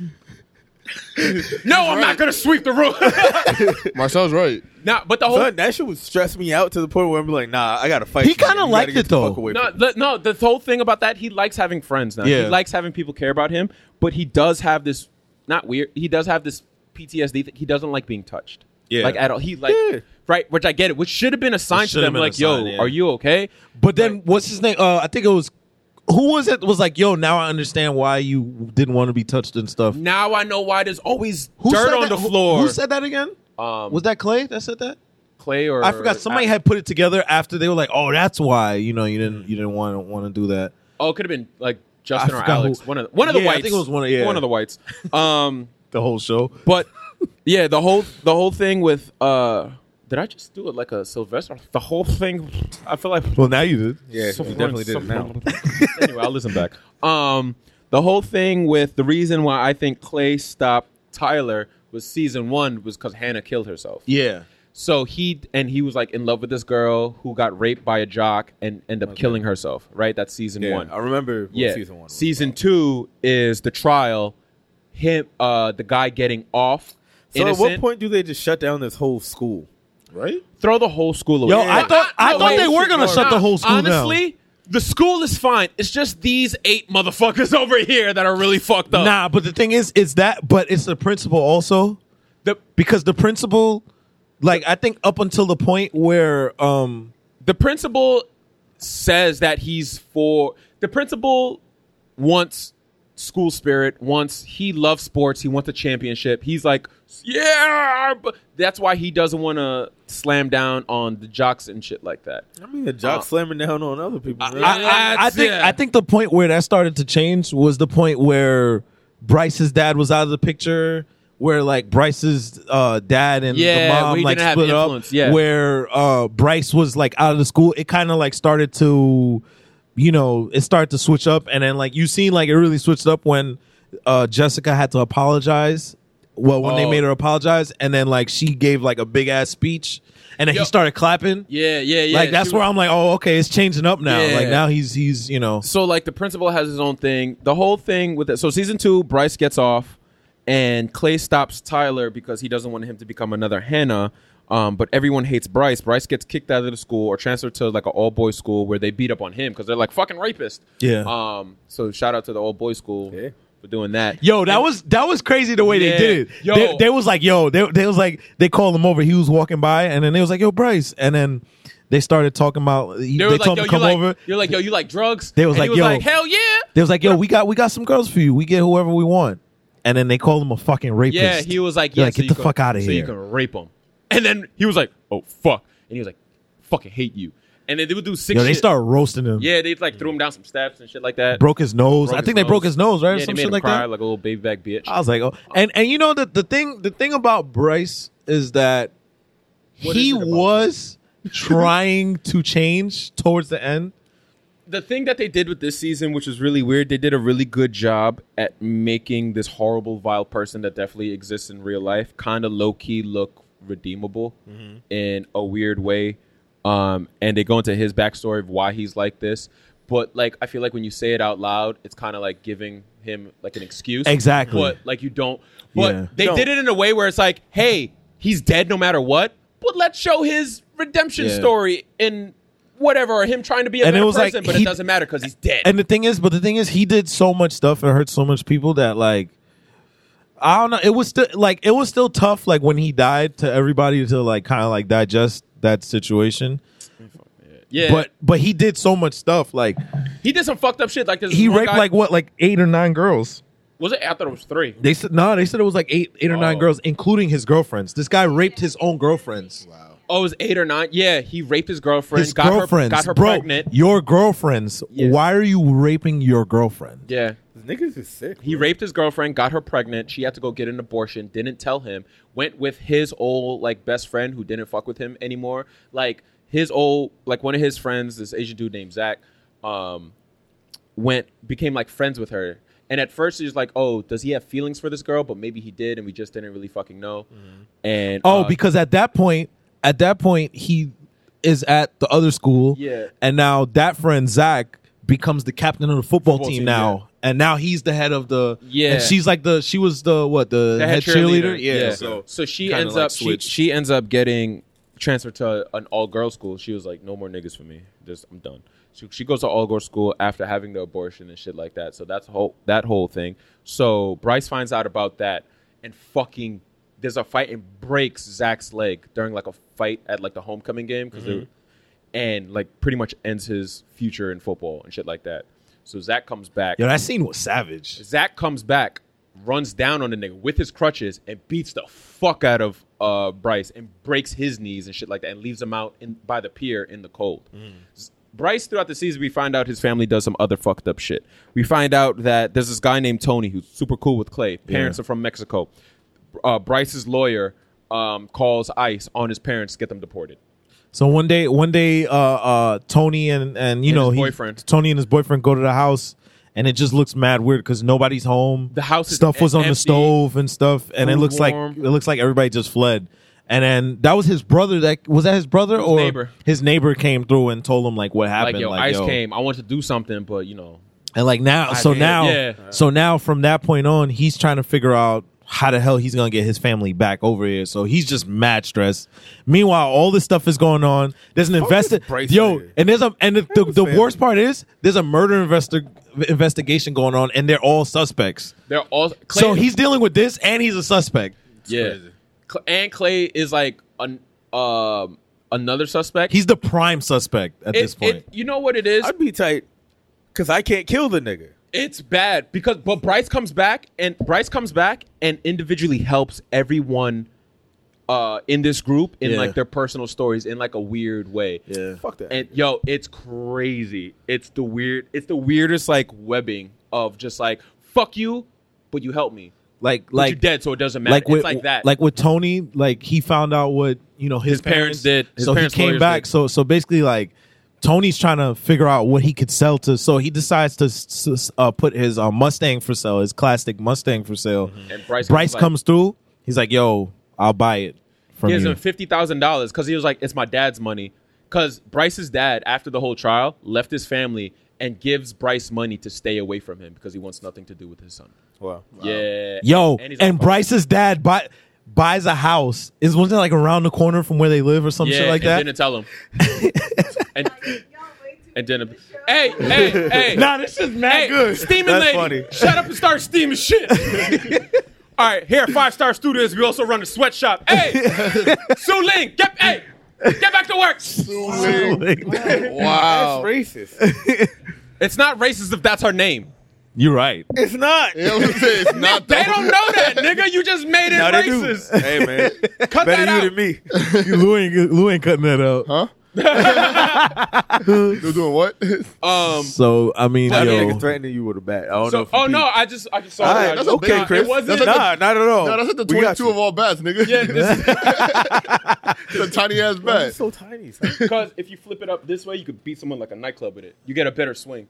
No, I'm not gonna sweep the room. Marcel's right. Nah, but the whole Son, that shit would stress me out to the point where I'm like, nah, I gotta fight. He you. kinda You gotta liked get it, the though. fuck away No, from me. the, no, the whole thing about that, he likes having friends now. Yeah. He likes having people care about him, but he does have this, not weird, he does have this P T S D thing. He doesn't like being touched. Yeah. Like at all. He like, Yeah. right, which I get it, which should have been a sign to should have them, been a like, yo, sign, yeah. are you okay? But then what's his name? Uh, I think it was who was it? Was like, yo, now I understand why you didn't want to be touched and stuff. Now I know why there's always Who dirt said on that? the Who- floor. Who, said that again? um, Was that Clay that said that? Clay or I forgot. Somebody had put it together after they were like, "Oh, that's why you know you didn't you didn't want to want to do that." Oh, it could have been like Justin I or forgot Alex. who- One of the, one of the Yeah, I whites. think it was one of- yeah. one of the whites. Um, The whole show. but yeah, the whole the whole thing with uh, did I just do it like a Sylvester? The whole thing. I feel like Well, now you did. Yeah, So you definitely did it now. anyway, I'll listen back. Um, the whole thing with the reason why I think Clay stopped Tyler was season one was because Hannah killed herself. Yeah. So he and he was like in love with this girl who got raped by a jock and ended up killing herself. Right, that's season Yeah, one. I remember what Yeah, season one. was season about. two is the trial. Him, uh, the guy getting off. So innocent. at what point do they just shut down this whole school? Right? Throw the whole school away. Yo, I thought I No, thought wait, they were gonna no, shut the no. whole school down. Honestly, the school is fine. It's just these eight motherfuckers over here that are really fucked up. Nah, but the thing is, it's that, but it's the principal also The because the principal, like I think up until the point where, um, the principal says that he's for the principal wants school spirit. Wants he loves sports. He wants a championship. He's like, yeah, but that's why he doesn't want to slam down on the jocks and shit like that. I mean, the jock Uh, slamming down on other people. I, man. I, I That's think it. I think the point where that started to change was the point where Bryce's dad was out of the picture, where like Bryce's uh, dad and Yeah, the where mom he like didn't have split up. influence, yeah. Where uh, Bryce was like out of the school, it kind of like started to, you know, it started to switch up, and then like you seen like it really switched up when uh, Jessica had to apologize. Well, when they Oh. made her apologize, and then like she gave like a big ass speech, and then Yo. he started clapping. Yeah, yeah, yeah. Like that's She where was- I'm like, oh, okay, it's changing up now. Yeah. Like now he's he's you know. So like the principal has his own thing. The whole thing with it. So season two, Bryce gets off, and Clay stops Tyler because he doesn't want him to become another Hannah. Um, but everyone hates Bryce. Bryce gets kicked out of the school or transferred to like an all boys school where they beat up on him because they're like fucking rapist. Yeah. Um. So shout out to the all boys school Yeah. for doing that. Yo, that was that was crazy the way Yeah. they did it. Yo. They, they was like, yo, they, they was like, they called him over. He was walking by, and then they was like, yo, Bryce, and then they started talking about. They, They were like, told yo, him to you come like, over. you're like, yo, you like drugs? They was And like, he was yo. like, hell yeah. They was like, yo, we got we got some girls for you. We get whoever we want. And then they called him a fucking rapist. Yeah, he was like, They're yeah, like, so get you the can- fuck out of so here. you can rape him. And then he was like, oh fuck, and he was like, fucking hate you. And then they would do six. Yo, they shit. started roasting him. Yeah, they like threw him down some steps and shit like that. Broke his nose. Broke I his think they broke his nose, right? Yeah, or some they made shit him like cry that. like a little baby back bitch. I was like, oh, and and you know the the thing the thing about Bryce is that What he is it about was trying to change towards the end. The thing that they did with this season, which was really weird, they did a really good job at making this horrible, vile person that definitely exists in real life kind of low key look redeemable Mm-hmm. in a weird way. Um, and they go into his backstory of why he's like this. But like, I feel like when you say it out loud, it's kind of like giving him like an excuse. Exactly. But like you don't. But Yeah. they Don't. did it in a way where it's like, hey, he's dead no matter what. But let's show his redemption Yeah. story in whatever, or him trying to be a And it better was like person. but he- it doesn't matter because he's dead. And the thing is, but the thing is, he did so much stuff and hurt so much people that like, I don't know. It was still like it was still tough. Like when he died, to everybody to like kind of like digest that situation. yeah, But but he did so much stuff. Like he did some fucked up shit. Like this he one raped guy- like what, like eight or nine girls. was it? I thought it was three. They said no. They said it was like eight eight or nine Oh. girls, including his girlfriends. This guy raped his own girlfriends. Wow. Oh, it was eight or nine. Yeah, he raped his girlfriend. His got girlfriends, her, got her bro. pregnant. Your girlfriends. Yeah. Why are you raping your girlfriend? Yeah. Niggas is sick. He raped his girlfriend, got her pregnant. She had to go get an abortion. Didn't tell him. Went with his old like best friend who didn't fuck with him anymore. Like his old like one of his friends, this Asian dude named Zach, um, went became like friends with her. And at first he was like, "Oh, does he have feelings for this girl?" But maybe he did, and we just didn't really fucking know. And Oh, uh, because at that point, at that point, he is at the other school. Yeah. And now that friend Zach becomes the captain of the football, Football team, team, now, and now he's the head of the. Yeah. And she's like the. She was the what the, the head, cheerleader. Yeah. So, So she kinda, ends like, up she, switched. she ends up getting transferred to an all girls school. She was like, no more niggas for me. Just I'm done. So she goes to all girls school after having the abortion and shit like that. So that's whole that whole thing. So Bryce finds out about that and fucking there's a fight and breaks Zach's leg during like a fight at like the homecoming game because Mm-hmm. and like pretty much ends his future in football and shit like that. So Zach comes back. Yo, that scene was savage. Zach comes back, runs down on the nigga with his crutches and beats the fuck out of uh, Bryce and breaks his knees and shit like that and leaves him out in, by the pier in the cold. Z- Bryce, throughout the season, we find out his family does some other fucked up shit. We find out that there's this guy named Tony who's super cool with Clay. Parents Yeah. are from Mexico. Uh, Bryce's lawyer um, calls ICE on his parents to get them deported. So one day, one day, uh, uh, Tony and and you And know his he- boyfriend. Tony and his boyfriend go to the house, and it just looks mad weird because nobody's home. The house is stuff was on empty. the stove and stuff, and it Food looks warm. like it looks like everybody just fled. And then that was his brother. That was that his brother His or neighbor. his neighbor came through and told him like what happened. Like, yo, like, ICE yo. came. I want to do something, but, you know. And like now, so did, now, yeah. so now from that point on, he's trying to figure out how the hell he's gonna get his family back over here. So he's just mad stressed. Meanwhile, all this stuff is going on. There's an investor, Bryce yo, nigga. and there's a and the, the, the family. worst part is there's a murder investi- investigation going on, and they're all suspects. They're all. Clay, So he's dealing with this, and he's a suspect. Yeah. crazy. Cl- and Clay is like an um another suspect. He's the prime suspect at It- this point. it- you know what it is? I'd be tight because I can't kill the nigga. It's bad because, but Bryce comes back and Bryce comes back and individually helps everyone uh, in this group in Yeah. like their personal stories in like a weird way. Yeah. Fuck that. And yo, it's crazy. It's the weird. It's the weirdest like webbing of just like fuck you, but you help me. Like But like you're dead, so it doesn't matter. like It's with like that. like with Tony, like he found out what you know his, His parents did. His so parents' he came lawyers back. did. So so basically, like Tony's trying to figure out what he could sell to. So he decides to s- s- uh, put his uh, Mustang for sale, his classic Mustang for sale. And Bryce Bryce comes like- comes through. He's like, "Yo, I'll buy it from gives you." him fifty thousand dollars because he was like, "It's my dad's money." Because Bryce's dad, after the whole trial, left his family and gives Bryce money to stay away from him because he wants nothing to do with his son. Wow. Yeah, Yo, and, he's and on fire. Bryce's dad buy, buys a house. Is wasn't it like around the corner from where they live or some yeah, shit like and that? didn't tell him. and and didn't. Hey, hey, hey! Nah, this is mad hey, good. steaming That's lady, funny. shut up and start steaming shit. All right, here at Five Star Studios, we also run a sweatshop. Hey, Su Ling, get hey, get back to work. Wow. That's racist. It's not racist if that's her name. You're right. It's not. Yeah, I was gonna say, it's not They that. don't know that, nigga. You just made it Now they do. racist. Hey man, Cut better that you out. than me. Lou ain't Lou ain't cutting that out. Huh? They're doing what? Um. So I mean, That yo, nigga threatening you with a bat. I don't know. So, if you oh peeped. no, I just, I just saw All that. right, I that's just- okay, nah, Chris. It wasn't. That's nah, not at all. No, that's like the We got twenty-two you. of all bats, nigga. Yeah, this the tiny ass Why is it bat. so tiny. son? because if you flip it up this way, you could beat someone like a nightclub with it. You get a better swing.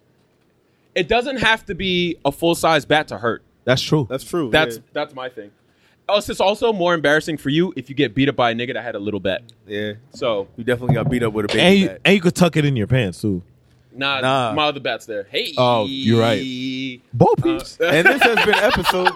It doesn't have to be a full size bat to hurt. that's true. That's true. That's yeah. that's my thing. Also, it's also more embarrassing for you if you get beat up by a nigga that had a little bat. yeah. So You definitely got beat up with a baby and you, bat. and you could tuck it in your pants too. nah, Nah. my other bat's there. Hey. Oh, you're right. Ball peeps. And this has been episode.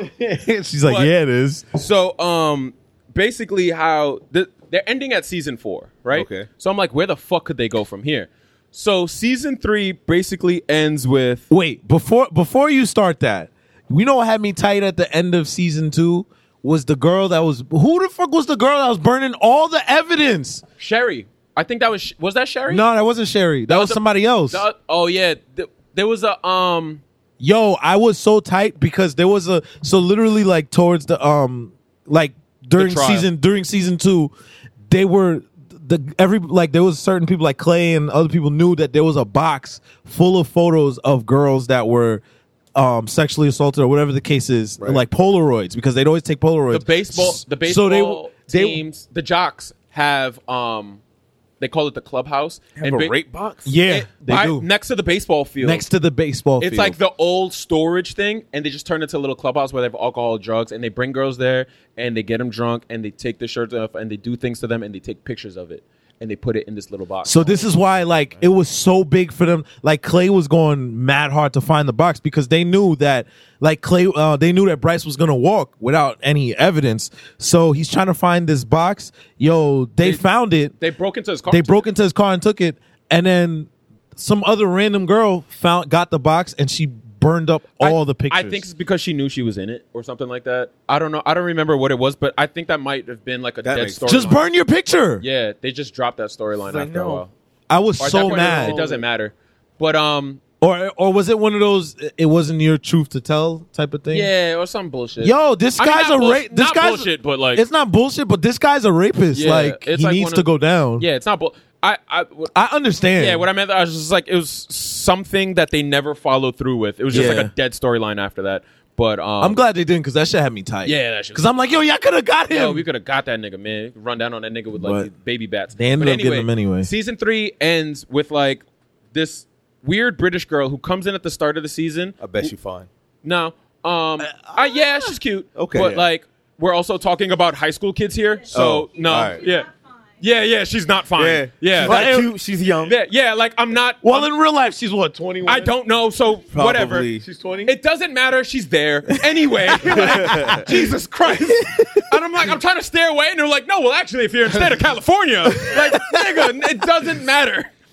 She's like, What? yeah, it is. So, um, basically, how the, they're ending at season four, right? Okay. So I'm like, where the fuck could they go from here? So season three basically ends with Wait, before before you start that, you know what had me tight at the end of season two was the girl that was who the fuck was the girl that was burning all the evidence? Sherry. I think that was was that Sherry? No, that wasn't Sherry. That, was was a- somebody else. The- oh yeah, Th- there was a um. Yo, I was so tight because there was a so literally like towards the um like during trial. season during season two, they were the every like there was certain people like Clay and other people knew that there was a box full of photos of girls that were um sexually assaulted or whatever the case is, like Polaroids because they'd always take Polaroids. The baseball, the So baseball they- they- teams, the jocks have um, they call it the clubhouse. Have ba- a rape box? Yeah, it- they by- do. next to the baseball field. Next to the baseball It's field. like the old storage thing, and they just turn it into a little clubhouse where they have alcohol, drugs, and they bring girls there, and they get them drunk, and they take their shirts off, and they do things to them, and they take pictures of it, and they put it in this little box. So this is why, like, it was so big for them. Like Clay was going mad hard to find the box because they knew that, like Clay, uh, they knew that Bryce was gonna walk without any evidence. So he's trying to find this box. Yo, they, They- found it. they broke into his car. They broke into his car and took it, and then some other random girl found got the box and she burned up all I, the pictures. I think it's because she knew she was in it or something like that. I don't know. I don't remember what it was, but I think that might have been like a That dead makes story. just burn your picture. Yeah, they just dropped that storyline Like, after a no. while. I was Or at so that point, mad. It doesn't matter. But um, Or or was it one of those? It wasn't your truth to tell type of thing. yeah, or some bullshit. Yo, this I mean, guy's not a bullsh- rape. This not guy's bullshit, but like it's not bullshit, but this guy's a rapist. Yeah, like it's he like needs one to of- go down. yeah, it's not bull. I I what- I understand. yeah, what I meant I was just like it was something that they never followed through with. It was just Yeah. like a dead storyline after that. But um, I'm glad they didn't because that shit had me tight. Yeah, that shit. Because I'm like, yo, y'all could have got him. Yo, we could have got that nigga, man. Run down on that nigga with like But these baby bats. they ended But up getting him anyway. Season three ends with like this weird British girl who comes in at the start of the season. I bet you fine. No, um, I, yeah, she's cute. Okay. but Yeah. like we're also talking about high school kids here, so Oh, no, all right. yeah, yeah, yeah, she's not fine. Yeah. Yeah, She's Like, not cute. She's young. yeah, yeah, like I'm not. well, in real life, she's what twenty-one. I don't know, so whatever. Probably. She's twenty. It doesn't matter. She's there anyway. Like, Jesus Christ! And I'm like, I'm trying to stay away, and they're like, no, well, actually, if you're in the state of California, like, nigga, it doesn't matter.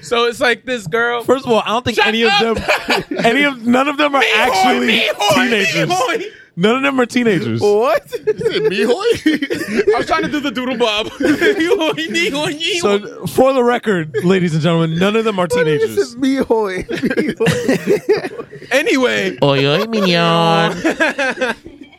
So it's like this girl. First of all, I don't think Shut any up. of them, any of none of them are actually me hoy, teenagers. me hoy. None of them are teenagers. What? Is it me, hoy? I was trying to do the doodle bob. Me hoy, me hoy, me hoy. So, for the record, ladies and gentlemen, none of them are This is teenagers. me hoy. Me hoy. Anyway, Oy, oy, mignon.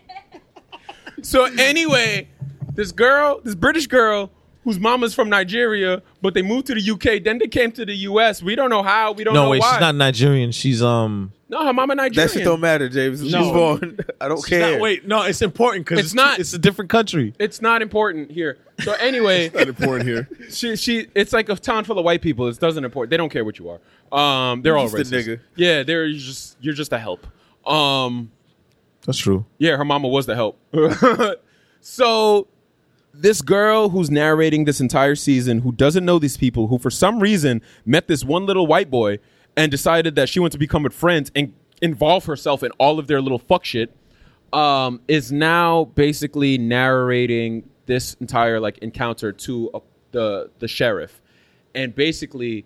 so anyway, this girl, this British girl, whose mama's from Nigeria, but they moved to the U K. Then they came to the U S. We don't know how. We don't No, know wait, why. she's not Nigerian. She's um. No, her mama Nigerian. That shit don't matter, James. She's No. born. I don't she's care. not- wait, no, it's important because It's it's, not- It's a different country. It's not important here. So anyway, Not important here. she she it's like a town full of white people. It doesn't import. They don't care what you are. Um, they're all Just a racist. nigga. Yeah, they're just you're just a help. Um, That's true. yeah, her mama was the help. So this girl who's narrating this entire season, who doesn't know these people, who for some reason met this one little white boy and decided that she wanted to become with friends and involve herself in all of their little fuck shit, um, is now basically narrating this entire like encounter to a, the the sheriff, and basically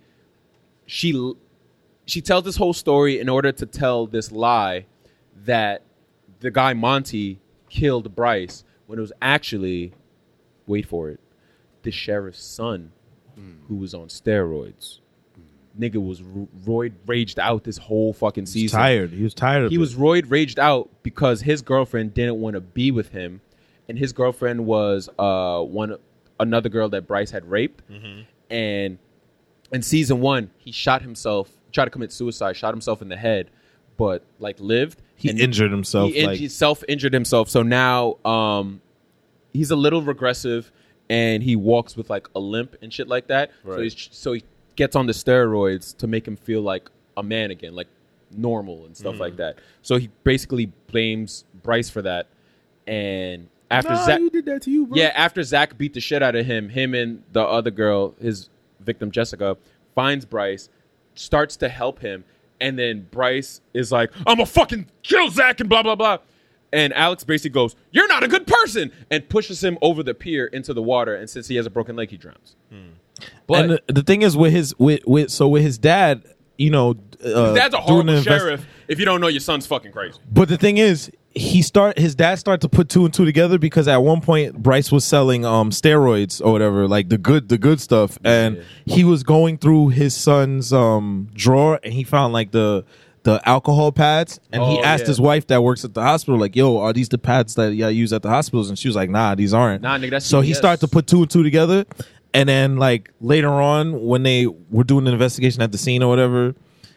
she she tells this whole story in order to tell this lie that the guy Monty killed Bryce when it was actually, wait for it, the sheriff's son who was on steroids. Nigga was ro- roid raged out this whole fucking He's season. tired. He was tired of He it. was roid raged out because his girlfriend didn't want to be with him, and his girlfriend was uh one another girl that Bryce had raped. And in season one, he shot himself, tried to commit suicide, shot himself in the head, but like lived. He and injured himself. He, in- like, he self-injured himself. So now um, he's a little regressive, and he walks with like a limp and shit like that. So Right. he's so he gets on the steroids to make him feel like a man again, like normal and stuff like that. So he basically blames Bryce for that. And after Nah, Zach, you did that to you, bro. yeah, after Zach beat the shit out of him, him and the other girl, his victim Jessica, finds Bryce, starts to help him, and then Bryce is like, "I'm gonna fucking kill Zach," and blah blah blah. And Alex basically goes, "You're not a good person," and pushes him over the pier into the water. And since he has a broken leg, he drowns. But and the, the thing is with his with, with so with his dad, you know, uh, that's a doing horrible the invest- sheriff. If you don't know, your son's fucking crazy. But the thing is, he start his dad started to put two and two together because at one point Bryce was selling um steroids or whatever, like the good the good stuff, and he was going through his son's um drawer and he found like the the alcohol pads, and he Oh, asked yeah. his wife that works at the hospital, like, "Yo, are these the pads that y'all use at the hospitals?" And she was like, "Nah, these aren't." Nah, nigga, that's so he C V S. started to put two and two together, and then like later on when they were doing an investigation at the scene or whatever,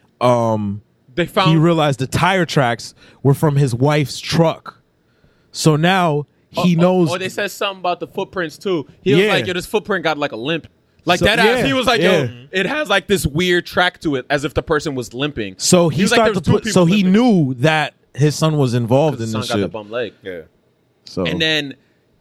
um. They found he realized the tire tracks were from his wife's truck. So now he Oh, knows. Or they said something about the footprints too. He was Yeah. like, "Yo, this footprint got like a limp." Like So- that ass. yeah, He was like, yeah. "Yo, it has like this weird track to it, as if the person was limping." so he, was like, started "There was to two put. people So he limping." knew that his son was involved in His son this got the shit. bum leg. Yeah. So And then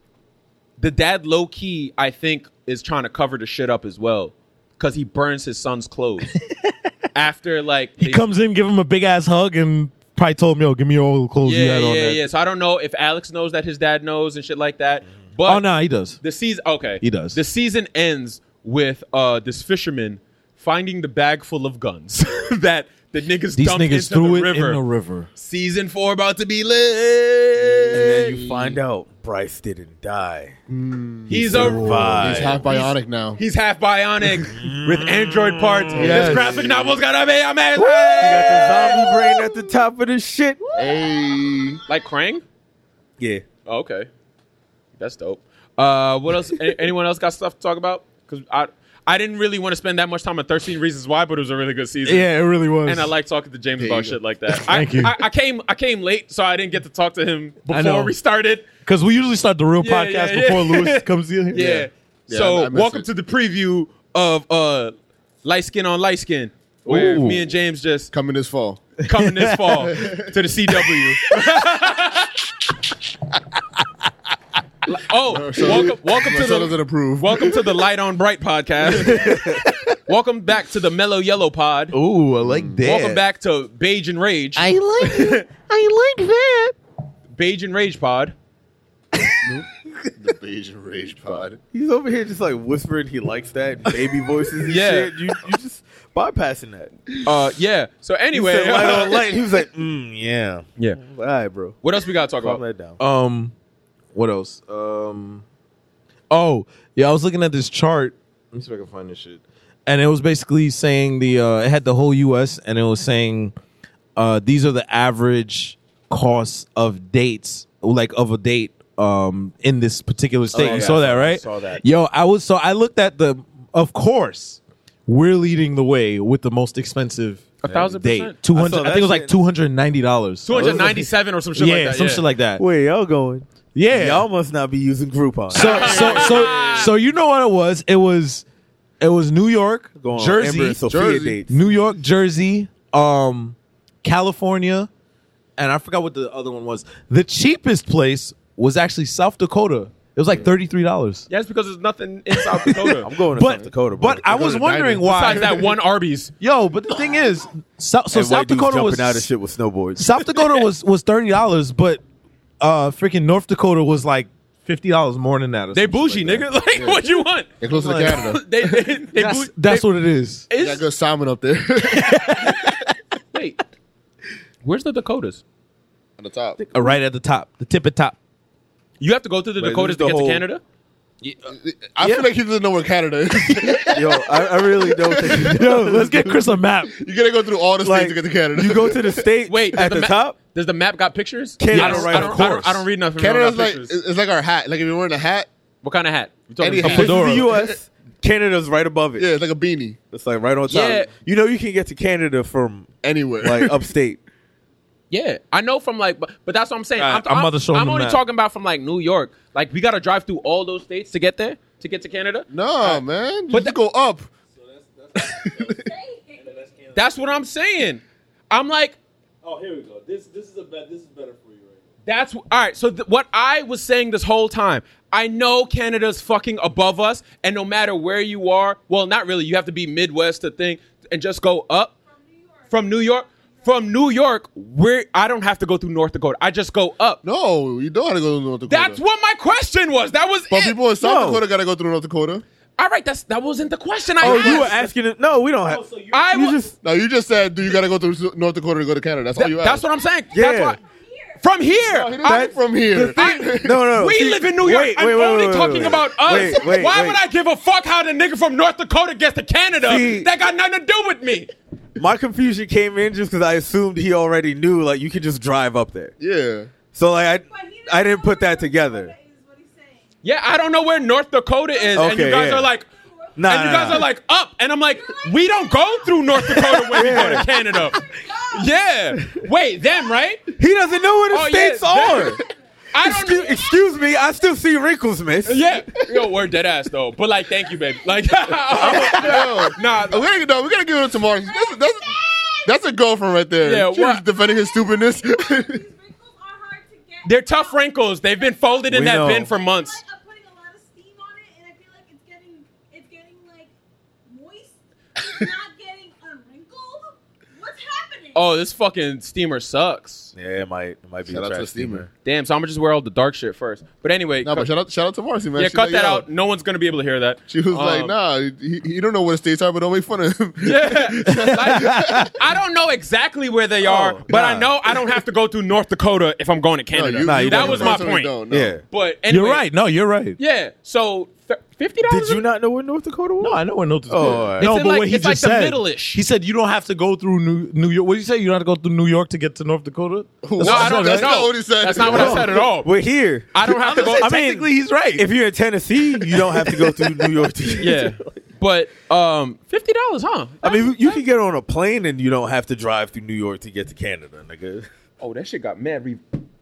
the dad, low key, I think, is trying to cover the shit up as well, because he burns his son's clothes after like he they- comes in, give him a big ass hug, and probably told him, "Yo, give me all the clothes you Yeah, had on yeah, there." yeah. So I don't know if Alex knows that his dad knows and shit like that. But Oh no, he does. the season, okay, He does. The season ends with uh this fisherman finding the bag full of guns that the niggas These dumped niggas into threw the it river. in the river. Season four about to be lit. And then you find out Bryce didn't die. he's a survived. He's half bionic now. He's half bionic with android parts. Yes. This graphic novel's gonna be amazing. He got the zombie brain at the top of the shit. Hey. Like Krang? Yeah. Oh, okay, that's dope. Uh, what else? a- anyone else got stuff to talk about? Because I I didn't really want to spend that much time on thirteen Reasons Why, but it was a really good season. Yeah, it really was. And I like talking to James There about you go. shit like that. Thank I, you. I, I came I came late, so I didn't get to talk to him I know. before we started. because we usually start the real Yeah, podcast yeah, yeah. before Lewis comes in. Yeah. Yeah. Yeah, So I- I missed welcome it. to the preview of uh, Light Skin on Light Skin, where Ooh. me and James just Coming this fall. coming this fall to the C W. Oh, So- welcome, welcome My to son the doesn't approve. welcome to the Light on Bright podcast. Welcome back to the Mellow Yellow Pod. Ooh, I like that. Welcome back to Beige and Rage. I like it. I like that. Beige and Rage Pod. The Beige and Rage pod. He's over here just like whispering he likes that baby voices and Yeah. shit. You, you just bypassing that. Uh, yeah. So He anyway, said light on light. He was like, mm, yeah. yeah. All right, bro. What else we gotta talk Calm about? that down. Um, what else? Um, oh yeah, I was looking at this chart. Let me see if I can find this shit. And it was basically saying the uh, it had the whole U S and it was saying uh, these are the average costs of dates, like of a date um, in this particular state. Oh, you yeah, saw I that, saw- right? saw that. Yo, I was so I looked at the. Of course, we're leading the way with the most expensive A thousand date. percent. Two I hundred. saw I, that think it was like shit. two hundred ninety dollars. Two hundred ninety-seven or some shit yeah, like that. some yeah. shit like that. Where y'all going? Yeah, Y'all must not be using Groupon. So so so so you know what it was? It was it was New York, Going on Jersey, Amber and Sophia Jersey. dates. New York, Jersey, um, California, and I forgot what the other one was. The cheapest place was actually South Dakota. It was like thirty three dollars. Yeah, it's because there's nothing in South Dakota. I'm going to But South Dakota, bro. but I was to wondering Diamond. why. Besides that one Arby's. Yo, but the thing is, so, so and South white dudes Dakota jumping was out of shit with snowboards. South Dakota was was thirty dollars, but uh, freaking North Dakota was like fifty dollars more than that. or They some shit bougie, like that. nigga. Like, what you want? They're close to Like- Canada. they, they, they That's, bou- that's they- what it is. They got It's, good salmon up there wait, where's the Dakotas? on the top. Uh, right at the top, the tip at top. You have to go through the Wait, Dakotas this to is get the to whole- Canada? I feel like he doesn't know where Canada is. Yo, I, I really don't think. Yo, let's get Chris a map. You gotta go through all the states Like, to get to Canada. you go to the state Wait, does at the, the ma- top. Does the map got pictures? Canada, I don't, right, I of don't, I don't, course. I don't read nothing. Canada's Canada's like pictures. it's like our hat. Like if you're wearing a hat, What kind of hat? You talking Any about? hat. This is Fedora. the U S. Canada's right above it. yeah, it's like a beanie It's like right on top. Yeah. You know you can get to Canada from anywhere. like upstate. Yeah, I know from like, but, but that's what I'm saying. All I'm, right, I'm about to show I'm him the only map. talking about from like New York. Like we got to drive through all those states to get there, to get to Canada. no, man. But But the- go up. That's what I'm saying. I'm like, Oh, here we go. This this is a bet. This is better for you right now. that's all right. So th- what I was saying this whole time, I know Canada's fucking above us, and no matter where you are, well, not really. You have to be Midwest to think and just go up from New York. From New York, where I don't have to go through North Dakota. I just go up. No, you don't have to go to North Dakota. That's what my question was. That was But it. people in South No. Dakota gotta go through North Dakota. All right, that's that wasn't the question I Oh, asked. you were asking it? No, we don't have. so you- I you wa- just No, you just said, do you gotta go through North Dakota to go to Canada? That's all Th- you asked. that's what I'm saying. Yeah. That's why. From here, No, he didn't I- say from here. I- no, no. we See, live in New York. wait, I'm wait, wait, only wait, talking wait. about us. Wait, wait, Why wait. would I give a fuck how the nigga from North Dakota gets to Canada? See- that got nothing to do with me. My confusion came in just because I assumed he already knew like you could just drive up there. Yeah. So like I, I didn't put that together. Yeah, I don't know where North Dakota is, and you Okay, guys yeah. are like, Nah, and you nah, guys nah. are like up, and I'm like, we don't go through North Dakota when we go to Canada. Yeah, wait, them right? He doesn't know where the Oh, yeah, states are. them. I don't. Excuse, excuse me, I still see wrinkles, miss. Yeah, yo, we're dead ass though. But like, thank you, babe. Like, Yo, nah, we gotta, no, we gotta give it to Mark. That's, that's, that's a girlfriend right there. Yeah, She was what? defending his stupidness. they're tough wrinkles. They've been folded in We that know. bin for months. I'm putting a lot of steam on it, and I feel like it's getting, it's getting like moist. It's not getting unwrinkled. What's happening? Oh, this fucking steamer sucks. Yeah, it might it might be Shout a out to trash the steamer. steamer. Damn, so I'm gonna just wear all the dark shit first. But anyway, No, cut, but shout out, shout out to Marcy, man. yeah, She cut like, that yo. out. No one's gonna be able to hear that. She was like, Um, nah, he, he don't know where the states are, but don't make fun of him. Yeah, like, I don't know exactly where they are, Oh, but I nah. know I don't have to go through North Dakota if I'm going to No, Canada. you, Nah, you you that don't. was my personally point. don't, no. Yeah. But anyway, You're right. No, you're right. Yeah, so th- fifty dollars. Did you not know where North Dakota was? No, I know where North Dakota. Oh, all right. No, It's in but like- what he it's like just the said, middle-ish. he said you don't have to go through New, New York. What did you say? You don't have to go through New York to get to North Dakota. No, I don't. That's no, not what he said. That's not what I said at all. We're here. I don't have to go. I mean, Technically, he's right. If you're in Tennessee, you don't have to go through New York to get Yeah, but um, fifty dollars, huh? I mean, you can get on a plane and you don't have to drive through New York to get to Canada, nigga. Oh, that shit got mad. Re-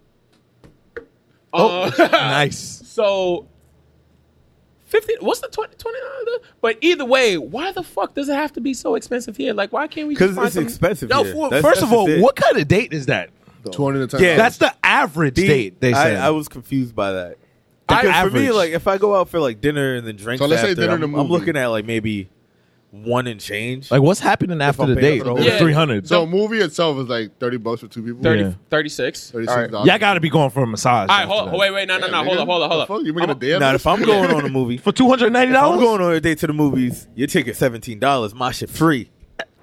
Oh, Uh, nice. So fifty. What's the twenty twenty? But either way, why the fuck does it have to be so expensive here? Like, why can't we? just Because find it's some- expensive. No, here. for- That's- first that's of all, just it. what kind of date is that? twenty to ten. Yeah. That's the average The- date. They I, said. I was confused by that. I- Because for me, average. like if I go out for like dinner and then drinks So let's say after, dinner I'm, and a I'm movie. looking at like maybe one and change. like, what's happening after I'm the paying date? for the whole- Yeah. Three hundred. So a movie itself is like thirty bucks for two people. thirty, Yeah. thirty-six. thirty-six All right. dollars. Yeah, I got to be going for a massage. All right, after hold, that. wait, wait, no, no, no, hold on, hold on, hold on. Fuck, you making a damn? now, if I'm going on a movie, for two hundred ninety if I'm dollars. going on a date to the movies, your ticket seventeen dollars. My shit free.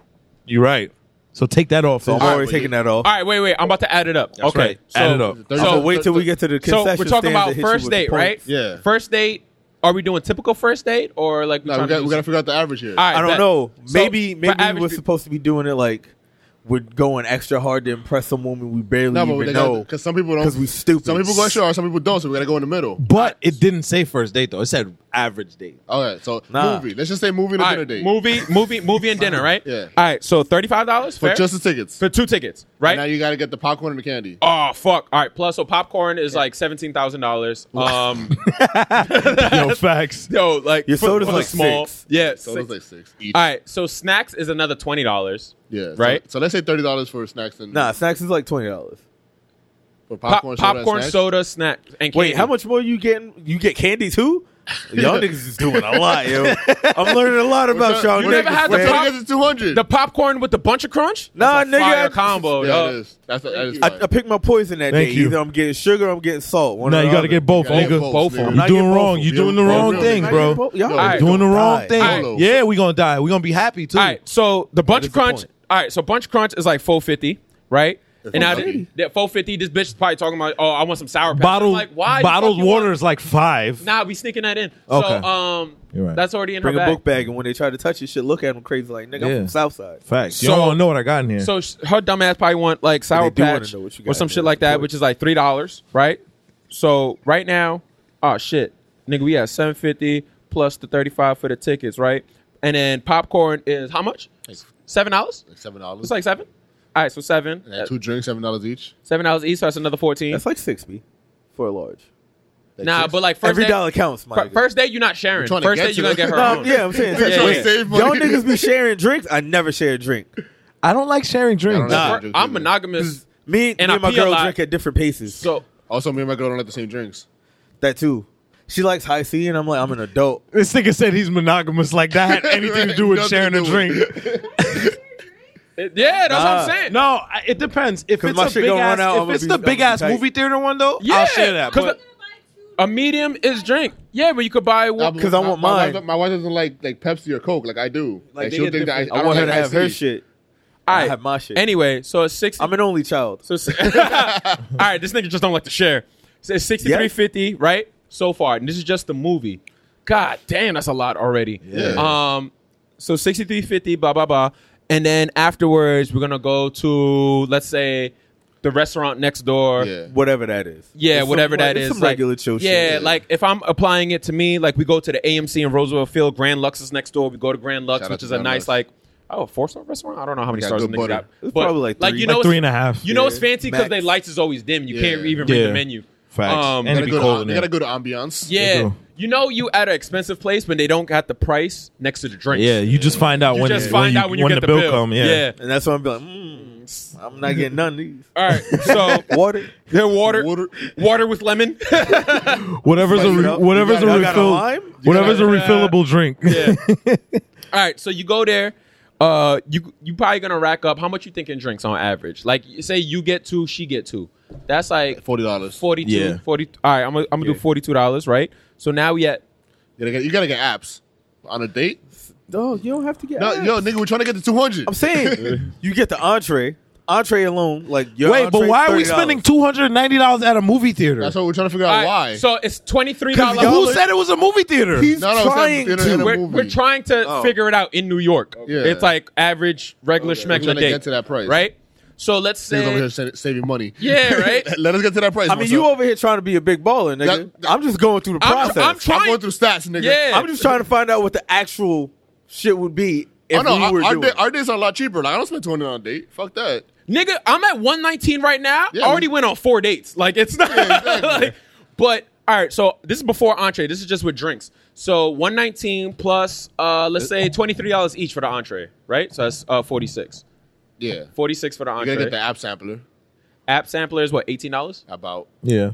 You're right. So take that off. So I'm Fizz. already taking that off. All right, wait, wait. I'm about to add it up. okay, right. so, Add it up. thirty- So So, wait till we get to the so concession we're talking stands about that hit you first with the date, right? points. Yeah. First date. Are we doing typical first date or like? No, we trying got to we do got to some- figure out the average here. All right, I don't bet. know. So, Maybe for maybe average we're pe- supposed to be doing it like we're going extra hard to impress some woman we barely No, but even they know. because some people don't. 'Cause we stupid. Some people go sure, some people don't. So we got to go in the middle. But it didn't say first date though. It said average date. Okay, so Nah. movie. Let's just say movie and a All dinner right, date. movie, movie, movie, and dinner, right? Yeah. All right, so thirty-five dollars for fair? just the tickets. for two tickets, right? Now you got to get the popcorn and the candy. Oh fuck! All right, plus so popcorn is like seventeen thousand dollars. Um, Yo, facts. yo, like Your for- soda's for the like small, six. yeah. So six. it's like six each. All right, so snacks is another twenty dollars. Yeah. so- Right. So, let's say thirty dollars for snacks and Nah, snacks is like twenty dollars. for Pop, popcorn, popcorn, soda, and snacks. soda, snack, and candy. Wait, how much more you getting? You get candy too? Y'all niggas is doing a lot, yo. I'm learning a lot about y'all You niggas. never had the man. pop- We're to two hundred. The popcorn with the bunch of crunch? Nah, That's a nigga, fire I- combo. Yeah, yo. it is. That's a, that is I, fine. I picked my poison that Thank day. you. Either I'm getting sugar or I'm getting salt. One No, or you the got to other. get both, You gotta nigga. get both, Both of nigga. them. You're Not doing get both wrong. of You're them. doing the You're wrong real thing, nigga. bro. Y'all Yo, All right. Doing the wrong Die. thing. All right. Yeah, we gonna die. We gonna be happy too. All right, so the bunch is of the crunch. point. All right, so bunch of crunch is like four fifty, right? And now four fifty. that four fifty, this bitch is probably talking about, oh, I want some sour patch. I'm Bottled, like, why? the bottled fuck you water want- is like five. Nah, we sneaking that in. Okay. So, um, You're right. that's already in Bring her a bag. book bag, and when they try to touch your shit, look at them crazy like, nigga, I'm Yeah. from Southside. Facts. You So- don't want to know what I got in here. So sh- her dumb ass probably want like sour do wanna patch know what you or got some in shit there, like of that, course. which is like three dollars, right? So right now, oh shit, nigga, we have seven fifty plus the thirty five for the tickets, right? And then popcorn is how much? Seven dollars. Like seven dollars. It's like seven. All right, so seven. and then two drinks, seven dollars each. Seven dollars each, so that's another fourteen. That's like six B for a large. Like Nah, six. but like first Every day, dollar counts, my fir- nigga. first day you're not sharing. We're trying to First get day to you're gonna that. get her No, own. yeah, I'm saying. Yeah, wait, yeah. Save money. y'all niggas be sharing drinks. I never share a drink. I don't like sharing drinks. I don't Fir- like drinks I'm either. monogamous. Me, me And I and my pee a girl lot. drink at different paces. So Also, me and my girl don't like the same drinks. That too. She likes high C, and I'm like, I'm an adult. This nigga said he's monogamous like that. Anything to do with Nothing sharing to a do drink. with- it- yeah, that's what Nah. I'm saying. No, I- it depends. If 'Cause it's my a shit big gonna ass, run out, I'm if gonna it's be- the I'm big gonna ass be tight. movie theater one though, Yeah, I'll share that. 'cause But a medium is drink. Yeah, but you could buy Nah, one. but 'Cause I my- want my wife mine. don't- My wife doesn't like like Pepsi or Coke like I do. Like, they she'll get think that I, different- I want her don't to like have her I C. shit. All I right. have my shit. Anyway, so it's sixty. I'm an only child. So, si- all right, this nigga just don't like to share. So it's sixty three fifty, right? So far, and this is just the movie. God damn, that's a lot already. Yeah. Um, so sixty three fifty, blah blah blah, and then afterwards we're gonna go to let's say the restaurant next door. Yeah. Whatever that is. Yeah, It's whatever some, that like, is. Some like, regular chill yeah, shit. like if I'm applying it to me, like we go to the A M C in Roosevelt Field, Grand Lux is next door. We go to Grand Lux, Shout out which to is a Grand nice Lux. like oh four star restaurant. I don't know how many Got stars the good nigga butter. got. It's But, probably like like three. you like know three it's- and a half. You know Yeah. it's fancy because Max. their lights is always dim. You can't Yeah. even read Yeah. the menu. facts. Um, and They it be gotta, cold go in to, they there. gotta go to ambiance. Yeah, do. you know you at an expensive place when they don't got the price next to the drinks. Yeah, you just find out you when just when find you, out when you when get the the, bill, come. Yeah. And that's why I'm be like, mm, I'm not getting none of these. All right, so Water. their water, water, Water. with lemon. Whatever's a Spice it re- up. whatever's You a got- y'all got a refill, lime? whatever's a gotta- refillable drink. Yeah. All right, so you go there. Uh, you you probably gonna rack up how much you think in drinks on average? Like, say you get two, she get two. That's like Forty dollars. forty-two, Yeah. forty. All right, I'm gonna, I'm gonna do forty-two dollars, right? So now we at You gotta get, you gotta get apps on a date. No, you don't have to get. No, apps. yo, nigga, we're trying to get to two hundred. I'm saying you get the entree. Entree alone, like your Wait, but entree, why are we thirty dollars. spending two hundred ninety dollars at a movie theater? That's what we're trying to figure all out right, why. So it's twenty-three y'all- dollars. Who said it was a movie theater? He's No, no, it's trying not- to. in a We're, movie. we're trying to Oh. figure it out in New York. Yeah. It's like average regular Okay. We're schmegular trying to date. get to that price. right? So let's Niggas over say, here sa- saving money. yeah, right. Let us get to that price. I mean, what's you up? over here trying to be a big baller, nigga. That- that- I'm just going through the I'm- process. I'm I'm, trying- I'm going through stats, nigga. Yeah. just trying to find out what the actual shit would be if Oh no, we our, were our, doing. da- our dates are a lot cheaper. Like I don't spend two hundred on a date. Fuck that. Nigga, I'm at one nineteen right now. Yeah, I already we- went on four dates. Like it's not. Yeah, exactly. like, but all right, so this is before entree. This is just with drinks. So one nineteen plus, uh, let's say twenty-three dollars each for the entree, right? So that's uh, forty-six. Yeah. forty-six for the You entree. gotta get the app sampler. App sampler is what, eighteen dollars? About. Yeah.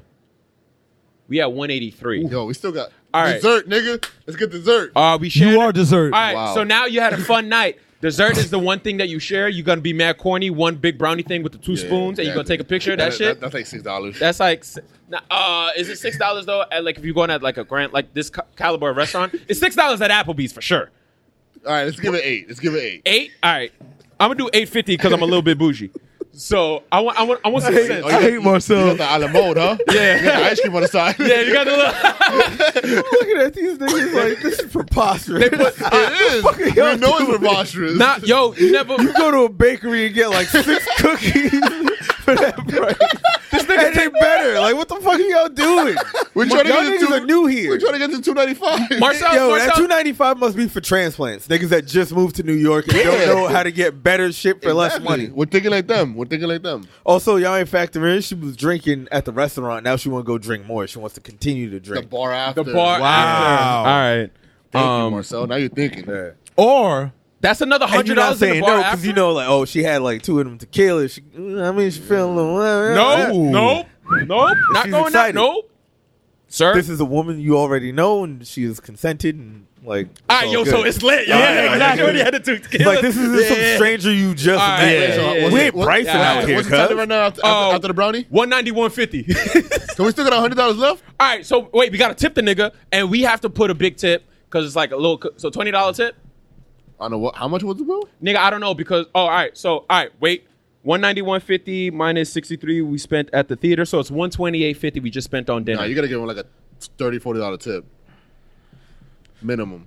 We at one eighty-three. Yo, we still got All right. dessert, nigga. Let's get dessert. Uh, we sharing You it? are dessert. All right, Wow. so now you had a fun night. Dessert is the one thing that you share. You're gonna be mad corny. One big brownie thing with the two Yeah, spoons, and you're gonna exactly. take a picture of that, shit. that's like six dollars. That's like, s- nah, uh, is it six dollars though? At like if you're going at like a grand, like this ca- caliber of restaurant, it's six dollars at Applebee's for sure. All right, let's give it eight. Let's give it eight. Eight, all right. I'm gonna do eight fifty because I'm a little bit bougie. So I want, I want, I want some sense. Oh, you hate got- Marcel. You got the a la mode, huh? Yeah. You got the ice cream on the side. Yeah, you got the little. Looking at these niggas like this is preposterous. It is. You know it's preposterous. Not yo, you never. You go to a bakery and get like six cookies for that price. This nigga and they better. Like, what the fuck are y'all doing? We're trying to y'all get to niggas two, are new here. We're trying to get to two ninety five. Marcel, Yo, Marcel, that two ninety five must be for transplants. Niggas that just moved to New York and Yeah. don't know how to get better shit for less money. We're thinking like them. We're thinking like them. Also, y'all ain't factor in. She was drinking at the restaurant. Now she want to go drink more. She wants to continue to The drink. bar after. the bar. Wow. After. All right. Thank you, Um, Marcel. Now you're thinking. Yeah. Or That's another And hundred you're not dollars in the saying bar no because after. you know, like, oh, she had like two of them tequila. She, I mean, she feeling a little. no, nope, nope, not She's going excited. that. Nope, sir. This is a woman you already know, and she is consented, and like. all right, all yo, good. so it's lit. Yo, Yeah, yeah, yeah, exactly. yeah. Already had the two It's tequila. like this is some Yeah. stranger you just All right, met. yeah, So, yeah, what's We it- ain't what- pricing yeah, out here, What's the time cuz. right now after, Oh. after, after the brownie? one ninety, one fifty. So we still got one hundred dollars left? All right, so wait, we gotta tip the nigga, and we have to put a big tip because it's like a little. So twenty dollar tip, I don't know what. How much was the bill? nigga. I don't know because. Oh, all right. So all right, wait. one ninety, one fifty minus sixty-three we spent at the theater, so it's one twenty-eight fifty we just spent on dinner. Nah, you gotta give him like a thirty, forty dollar tip. Minimum.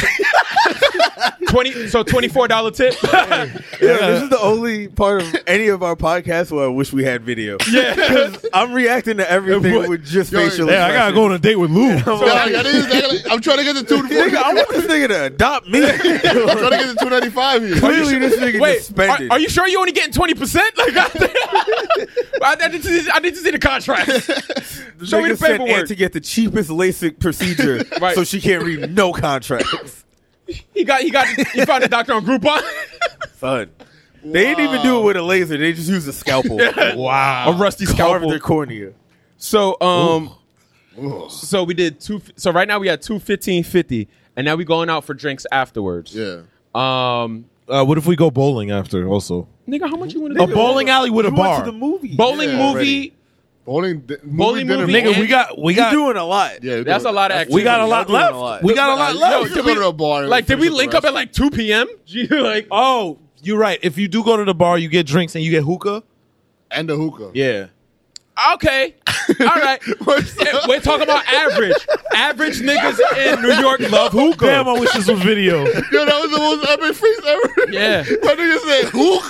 twenty, so twenty-four dollar tip. Yeah, this is the only part of any of our podcasts where I wish we had video. Yeah, because I'm reacting to everything with just Yo, facial. yeah, I gotta go on a date with Lou. Yeah, I got it. I gotta- I'm trying to get the two. Nigga, I want this nigga to adopt me. I'm trying to get the two ninety five here. Clearly, this nigga Wait, just spending. are, are you sure you only getting twenty percent? Like, I, I, need to see, I need to see the contract. The Show me nigga the sent paperwork. Aunt to get the cheapest LASIK procedure, Right. so she can't read no contracts. He got, he got, he found a doctor on Groupon. Son, they didn't even do it with a laser; they just used a scalpel. Wow, a rusty Carved scalpel. their cornea. So, um, so we did two. So right now we had two fifteen fifty, and now we going out for drinks afterwards. Yeah. Um, Uh, what if we go bowling after? Also, nigga, how much you want to a do? bowling alley with a We went bar. to the movie. Bowling Yeah, movie. already. Bowling, di- Bowling dinner, movie, Nigga, and- we got we You got doing a lot. Yeah, That's a lot of activity. we got a lot Y'all doing left. a lot. We got a lot Yo, left. we did should we- go to a bar. and Like, did we finish link the up at rest. like two p.m.? like, Oh, you're right. If you do go to the bar, you get drinks and you get hookah. And the hookah. Yeah. okay, all right. Yeah, we're talking about average. Average niggas in New York love hookah. Damn, I wish this was video. Yo, that was the most epic freeze ever. Yeah. My nigga said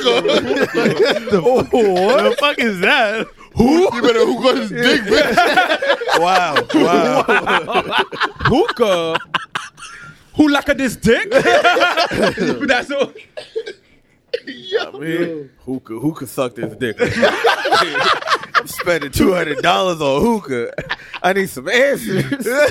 hookah. What the fuck is that? You better hookah his dick, bitch. Wow, wow. Hookah. Who like a this dick? That's all. Man, hookah, hookah sucked his dick. I'm spending two hundred dollars on hookah. I need some answers.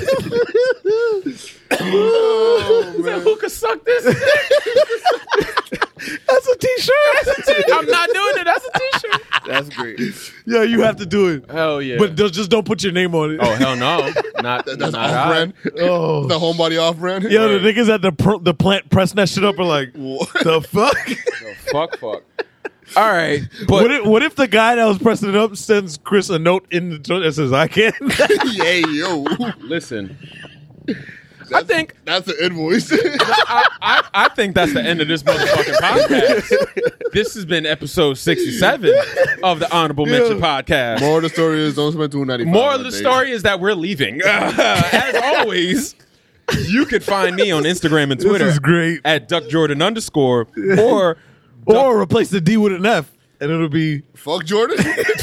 Oh, man. Hookah suck this dick. That's a t-shirt. I'm not doing it. That's a t-shirt. That's great. Yeah, you have to do it. Hell yeah. But just just don't put your name on it. oh hell no. Not That's not off I. brand. Oh. The homebody off brand. Yo, the niggas at the pro, the plant pressing that shit up are like, the fuck? Fuck fuck. All right, but what if what if the guy that was pressing it up sends Chris a note in the joint that says I can? Yeah, yo. listen, That's, think- that's an invoice. I, I, I think that's the end of this motherfucking podcast. This has been episode sixty-seven of the Honorable Mention Podcast. More of the story is don't spend two ninety five. More of the story is that we're leaving. As always, you could find me on Instagram and Twitter This is great. at Duck Jordan underscore or Or replace the D with an F, and it'll be Fuck Jordan.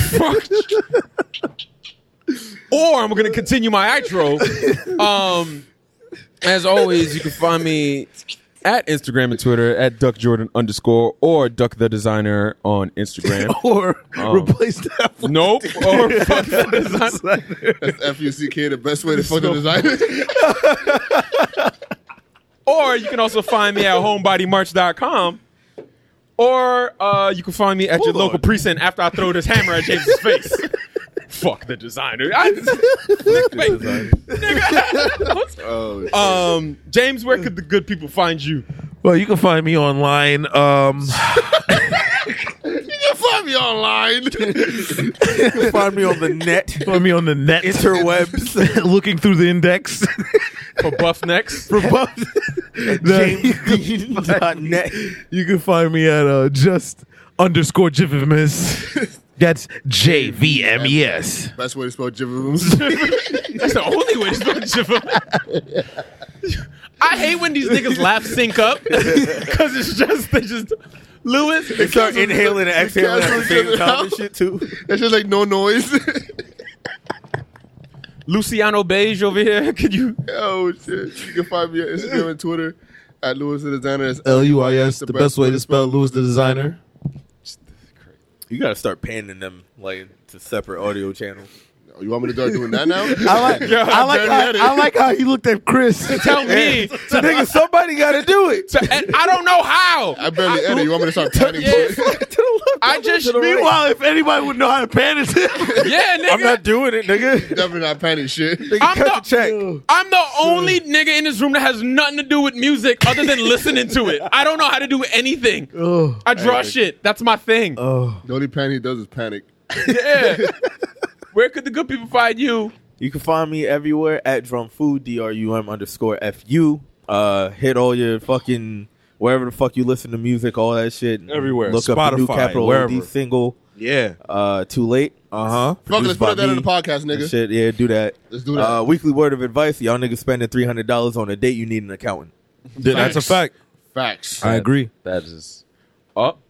or I'm gonna continue my outro. Um, as always, you can find me at Instagram and Twitter at Duck Jordan underscore or Duck the Designer on Instagram. or Um, replace that. With Nope. Or fuck the designer. That's F U C K, the best way to fuck the designer. Or you can also find me at homebodymarch dot com. Or uh, you can find me at your Hold local on. precinct after I throw this hammer at James's face. Fuck the designer. I, wait, nigga. Oh, shit. um, James, where could the good people find you? Well, you can find me online. Um, you can find me online. You can find me on the net, find me on the net, interwebs. looking through the index. For buff necks. For buff. James Dean dot net. You can find me at uh, just underscore Jivimus. That's J V M E S. Best way to spell Jivimus. That's the only way to spell Jivimus. I hate when these niggas laugh sync up because it's just they just Lewis. They start inhaling and exhaling at the same time and shit too. That's just like no noise. Luciano Beige over here. Could you? Oh shit! You can find me on Instagram and Twitter at Lewis the Designer. That's L U I S, the best way to spell Lewis the Designer. You gotta start panning them like to separate audio channels. Oh, you want me to start doing that now? I like, Yo, I like, barely how, had it. I like how he looked at Chris. Tell me. So nigga, somebody gotta do it. To- and I don't know how. I barely edit. You want me to start panning? Yeah. shit? I just Meanwhile, if anybody would know how to pan it, yeah, nigga. I'm not doing it, nigga. Definitely not panning shit. Nigga, I'm cut the- the check. I'm the only nigga in this room that has nothing to do with music other than listening to it. I don't know how to do anything. oh, I draw shit. That's my thing. oh, The only pan he does is panic. Yeah. Where could the good people find you? You can find me everywhere at drumfood, D R U M underscore F U. Uh, hit all your fucking, wherever the fuck you listen to music, all that shit. Everywhere. Look up the new Spotify, Capital wherever. O D single, yeah, uh, Too Late. uh huh. Fuck it, let's Produced put by that in me. the podcast, And nigga. shit, yeah, do that. Let's do that. Uh, weekly word of advice. Y'all niggas spending three hundred dollars on a date, you need an accountant. That's a fact. Facts. I agree. That is up.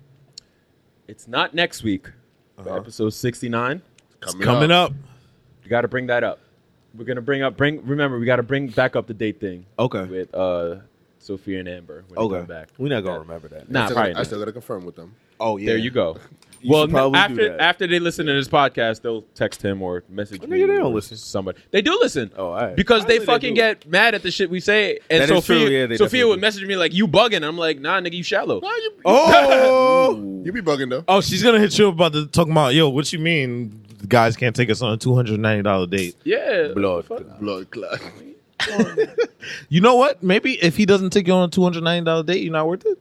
It's not next week. For episode sixty-nine. Coming, Coming up. You got to bring that up. We're gonna bring up. Bring. Remember, we got to bring back up the date thing. Okay. With uh, Sophia and Amber when they Okay. come back. We're not gonna Yeah. remember that. Nah, I still, probably gotta, I not. still gotta confirm with them. Oh yeah. There you go. You well, should probably after do that. after they listen to this podcast, they'll text him or message Oh, me. nigga, they don't or listen. Somebody. They do listen. Oh, all right. Because they Obviously they fucking do. get mad at the shit we say. And That is Sophia, true, yeah, they Sophia definitely would do. message me like, "You bugging?" I'm like, "Nah, nigga, you shallow." Nah, you, Oh, you be bugging though. oh, she's gonna hit you up about the talking about yo. What you mean? Guys can't take us on a two hundred ninety dollar date. Yeah. Blood. Fuck. Blood clot. You know what? Maybe if he doesn't take you on a two hundred ninety dollar date, you're not worth it.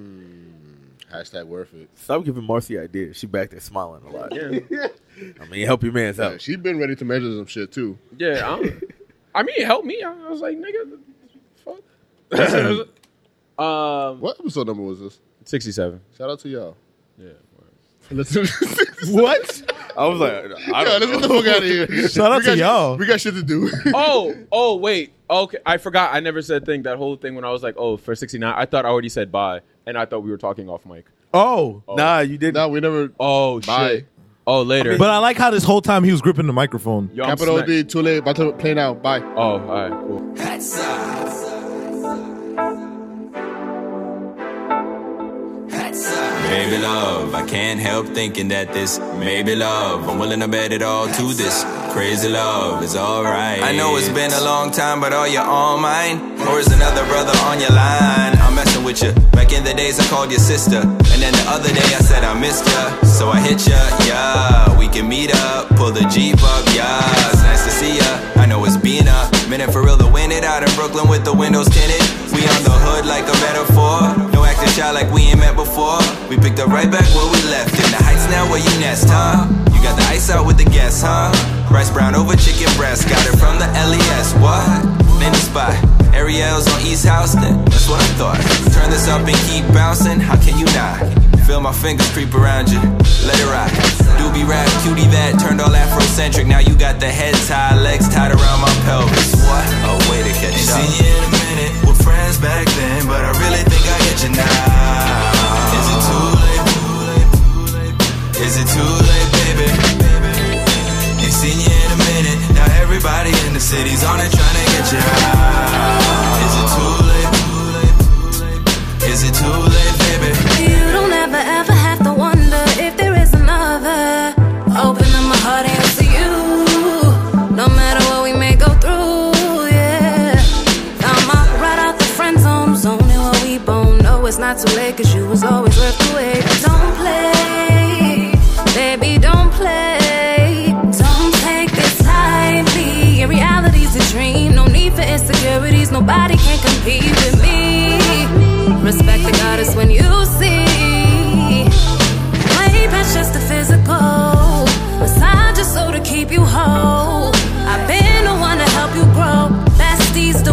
Hashtag worth it. Stop giving Marcy ideas. She back there smiling a lot. Yeah. I mean, help your man's Yeah, out. she been ready to measure some shit too. Yeah. I'm, I mean, it helped me. I was like, nigga, fuck. um, What episode number was this? sixty-seven. Shout out to y'all. Yeah. Listen. What? I was like, I Yeah, don't let's get the know. fuck out of here. Shout out We to got- y'all. We got shit to do. Oh, oh, wait. Okay, I forgot. I never said thing. That whole thing when I was like, oh, for sixty-nine, I thought I already said bye, and I thought we were talking off mic. Oh, Nah, you didn't. No, we never. Oh, Bye. shit. Oh, later. but I like how this whole time he was gripping the microphone. Yo, I'm Capital smack- D, too late. About to play now. Bye. Oh, all right, cool. Baby love, I can't help thinking that this maybe love. I'm willing to bet it all to this crazy love is alright. I know it's been a long time, but are you on mine? Or is another brother on your line? I'm messing with you. Back in the days, I called your sister. And then the other day, I said I missed ya. So I hit ya, yeah. We can meet up, pull the Jeep up, yeah. It's nice to see ya. I know it's been a minute for real to win it out in Brooklyn with the windows tinted. We on the hood like a metaphor. No acting shy like we ain't met before. We picked up right back where we left. In the heights now where you nest, huh? You got the ice out with the guests, huh? Rice brown over chicken breast. Got it from the L E S, what? Name the spot. Ariel's on East Houston. That's what I thought. Turn this up and keep bouncing. How can you not? Feel my fingers creep around you. Let it rock. Doobie rap, cutie that turned all Afrocentric. Now you got the head tied, legs tied around my pelvis. What? Oh, way to catch up. Seen you in a minute. We're friends back then, but I really think I get you now. Is it too late? Is it too late, baby? Ain't seen you in a minute. Now everybody in the city's on it trying to get you out. Is it too late? Is it too late, baby? You don't ever, ever have to wonder if there is another. Open up my heart and you'll see you. No matter what we may go through, yeah. Found my right out the friend zone, zone and what we both know it's not too late, cause you was always worth the wait. Don't play, baby, don't play. Don't take this lightly. In reality's a dream, no need for insecurities. Nobody can compete with me. Respect the goddess when you see. Way past just the physical. Massage your soul to keep you whole. I've been the one to help you grow. Besties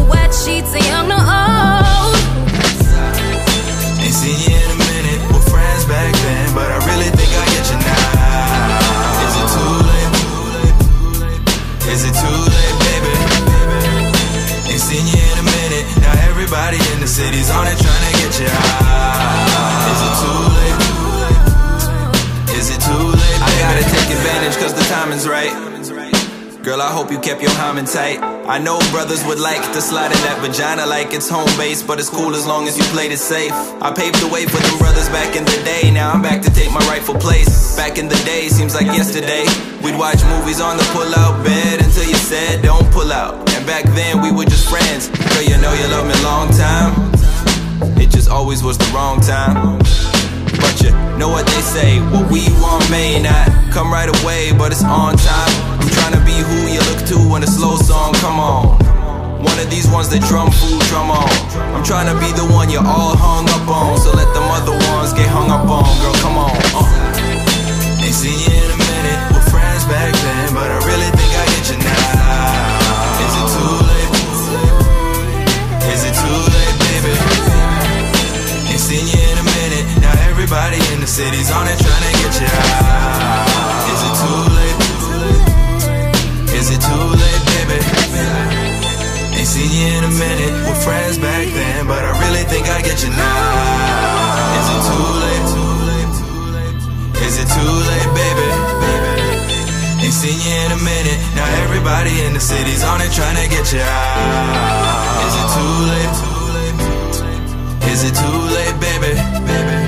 Is it too late, baby? Ain't seen you in a minute. Now everybody in the city's on it trying to get you out. Is it too late? Is it too late, baby? I gotta take advantage cause the timing's right. Girl, I hope you kept your hymen tight. I know brothers would like to slide in that vagina like it's home base, but it's cool as long as you played it safe. I paved the way for them brothers back in the day. Now I'm back to take my rightful place. Back in the day, seems like yesterday. We'd watch movies on the pull-out bed until you said don't pull out. And back then we were just friends. Girl, you know you love me long time. It just always was the wrong time. But you know what they say, what we want may not come right away, but it's on time. I'm trying to be who you look to when a slow song come on. One of these ones that drum fool drum on. I'm trying to be the one you're all hung up on, so let them other ones get hung up on. Girl, come on. uh. Ain't seen you in a minute, we're friends back then, but I really think I get you now. Is it too late? Is it too late, baby? Ain't seen you in a minute. Now everybody in the city's on it trying to get you out. Is it too late? Is it too late, baby? Ain't seen you in a minute. We're friends back then, but I really think I get you now. Is it too late? Is it too late, baby? Ain't seen you in a minute. Now everybody in the city's on it trying to get you out. Is it too late? Is it too late, baby?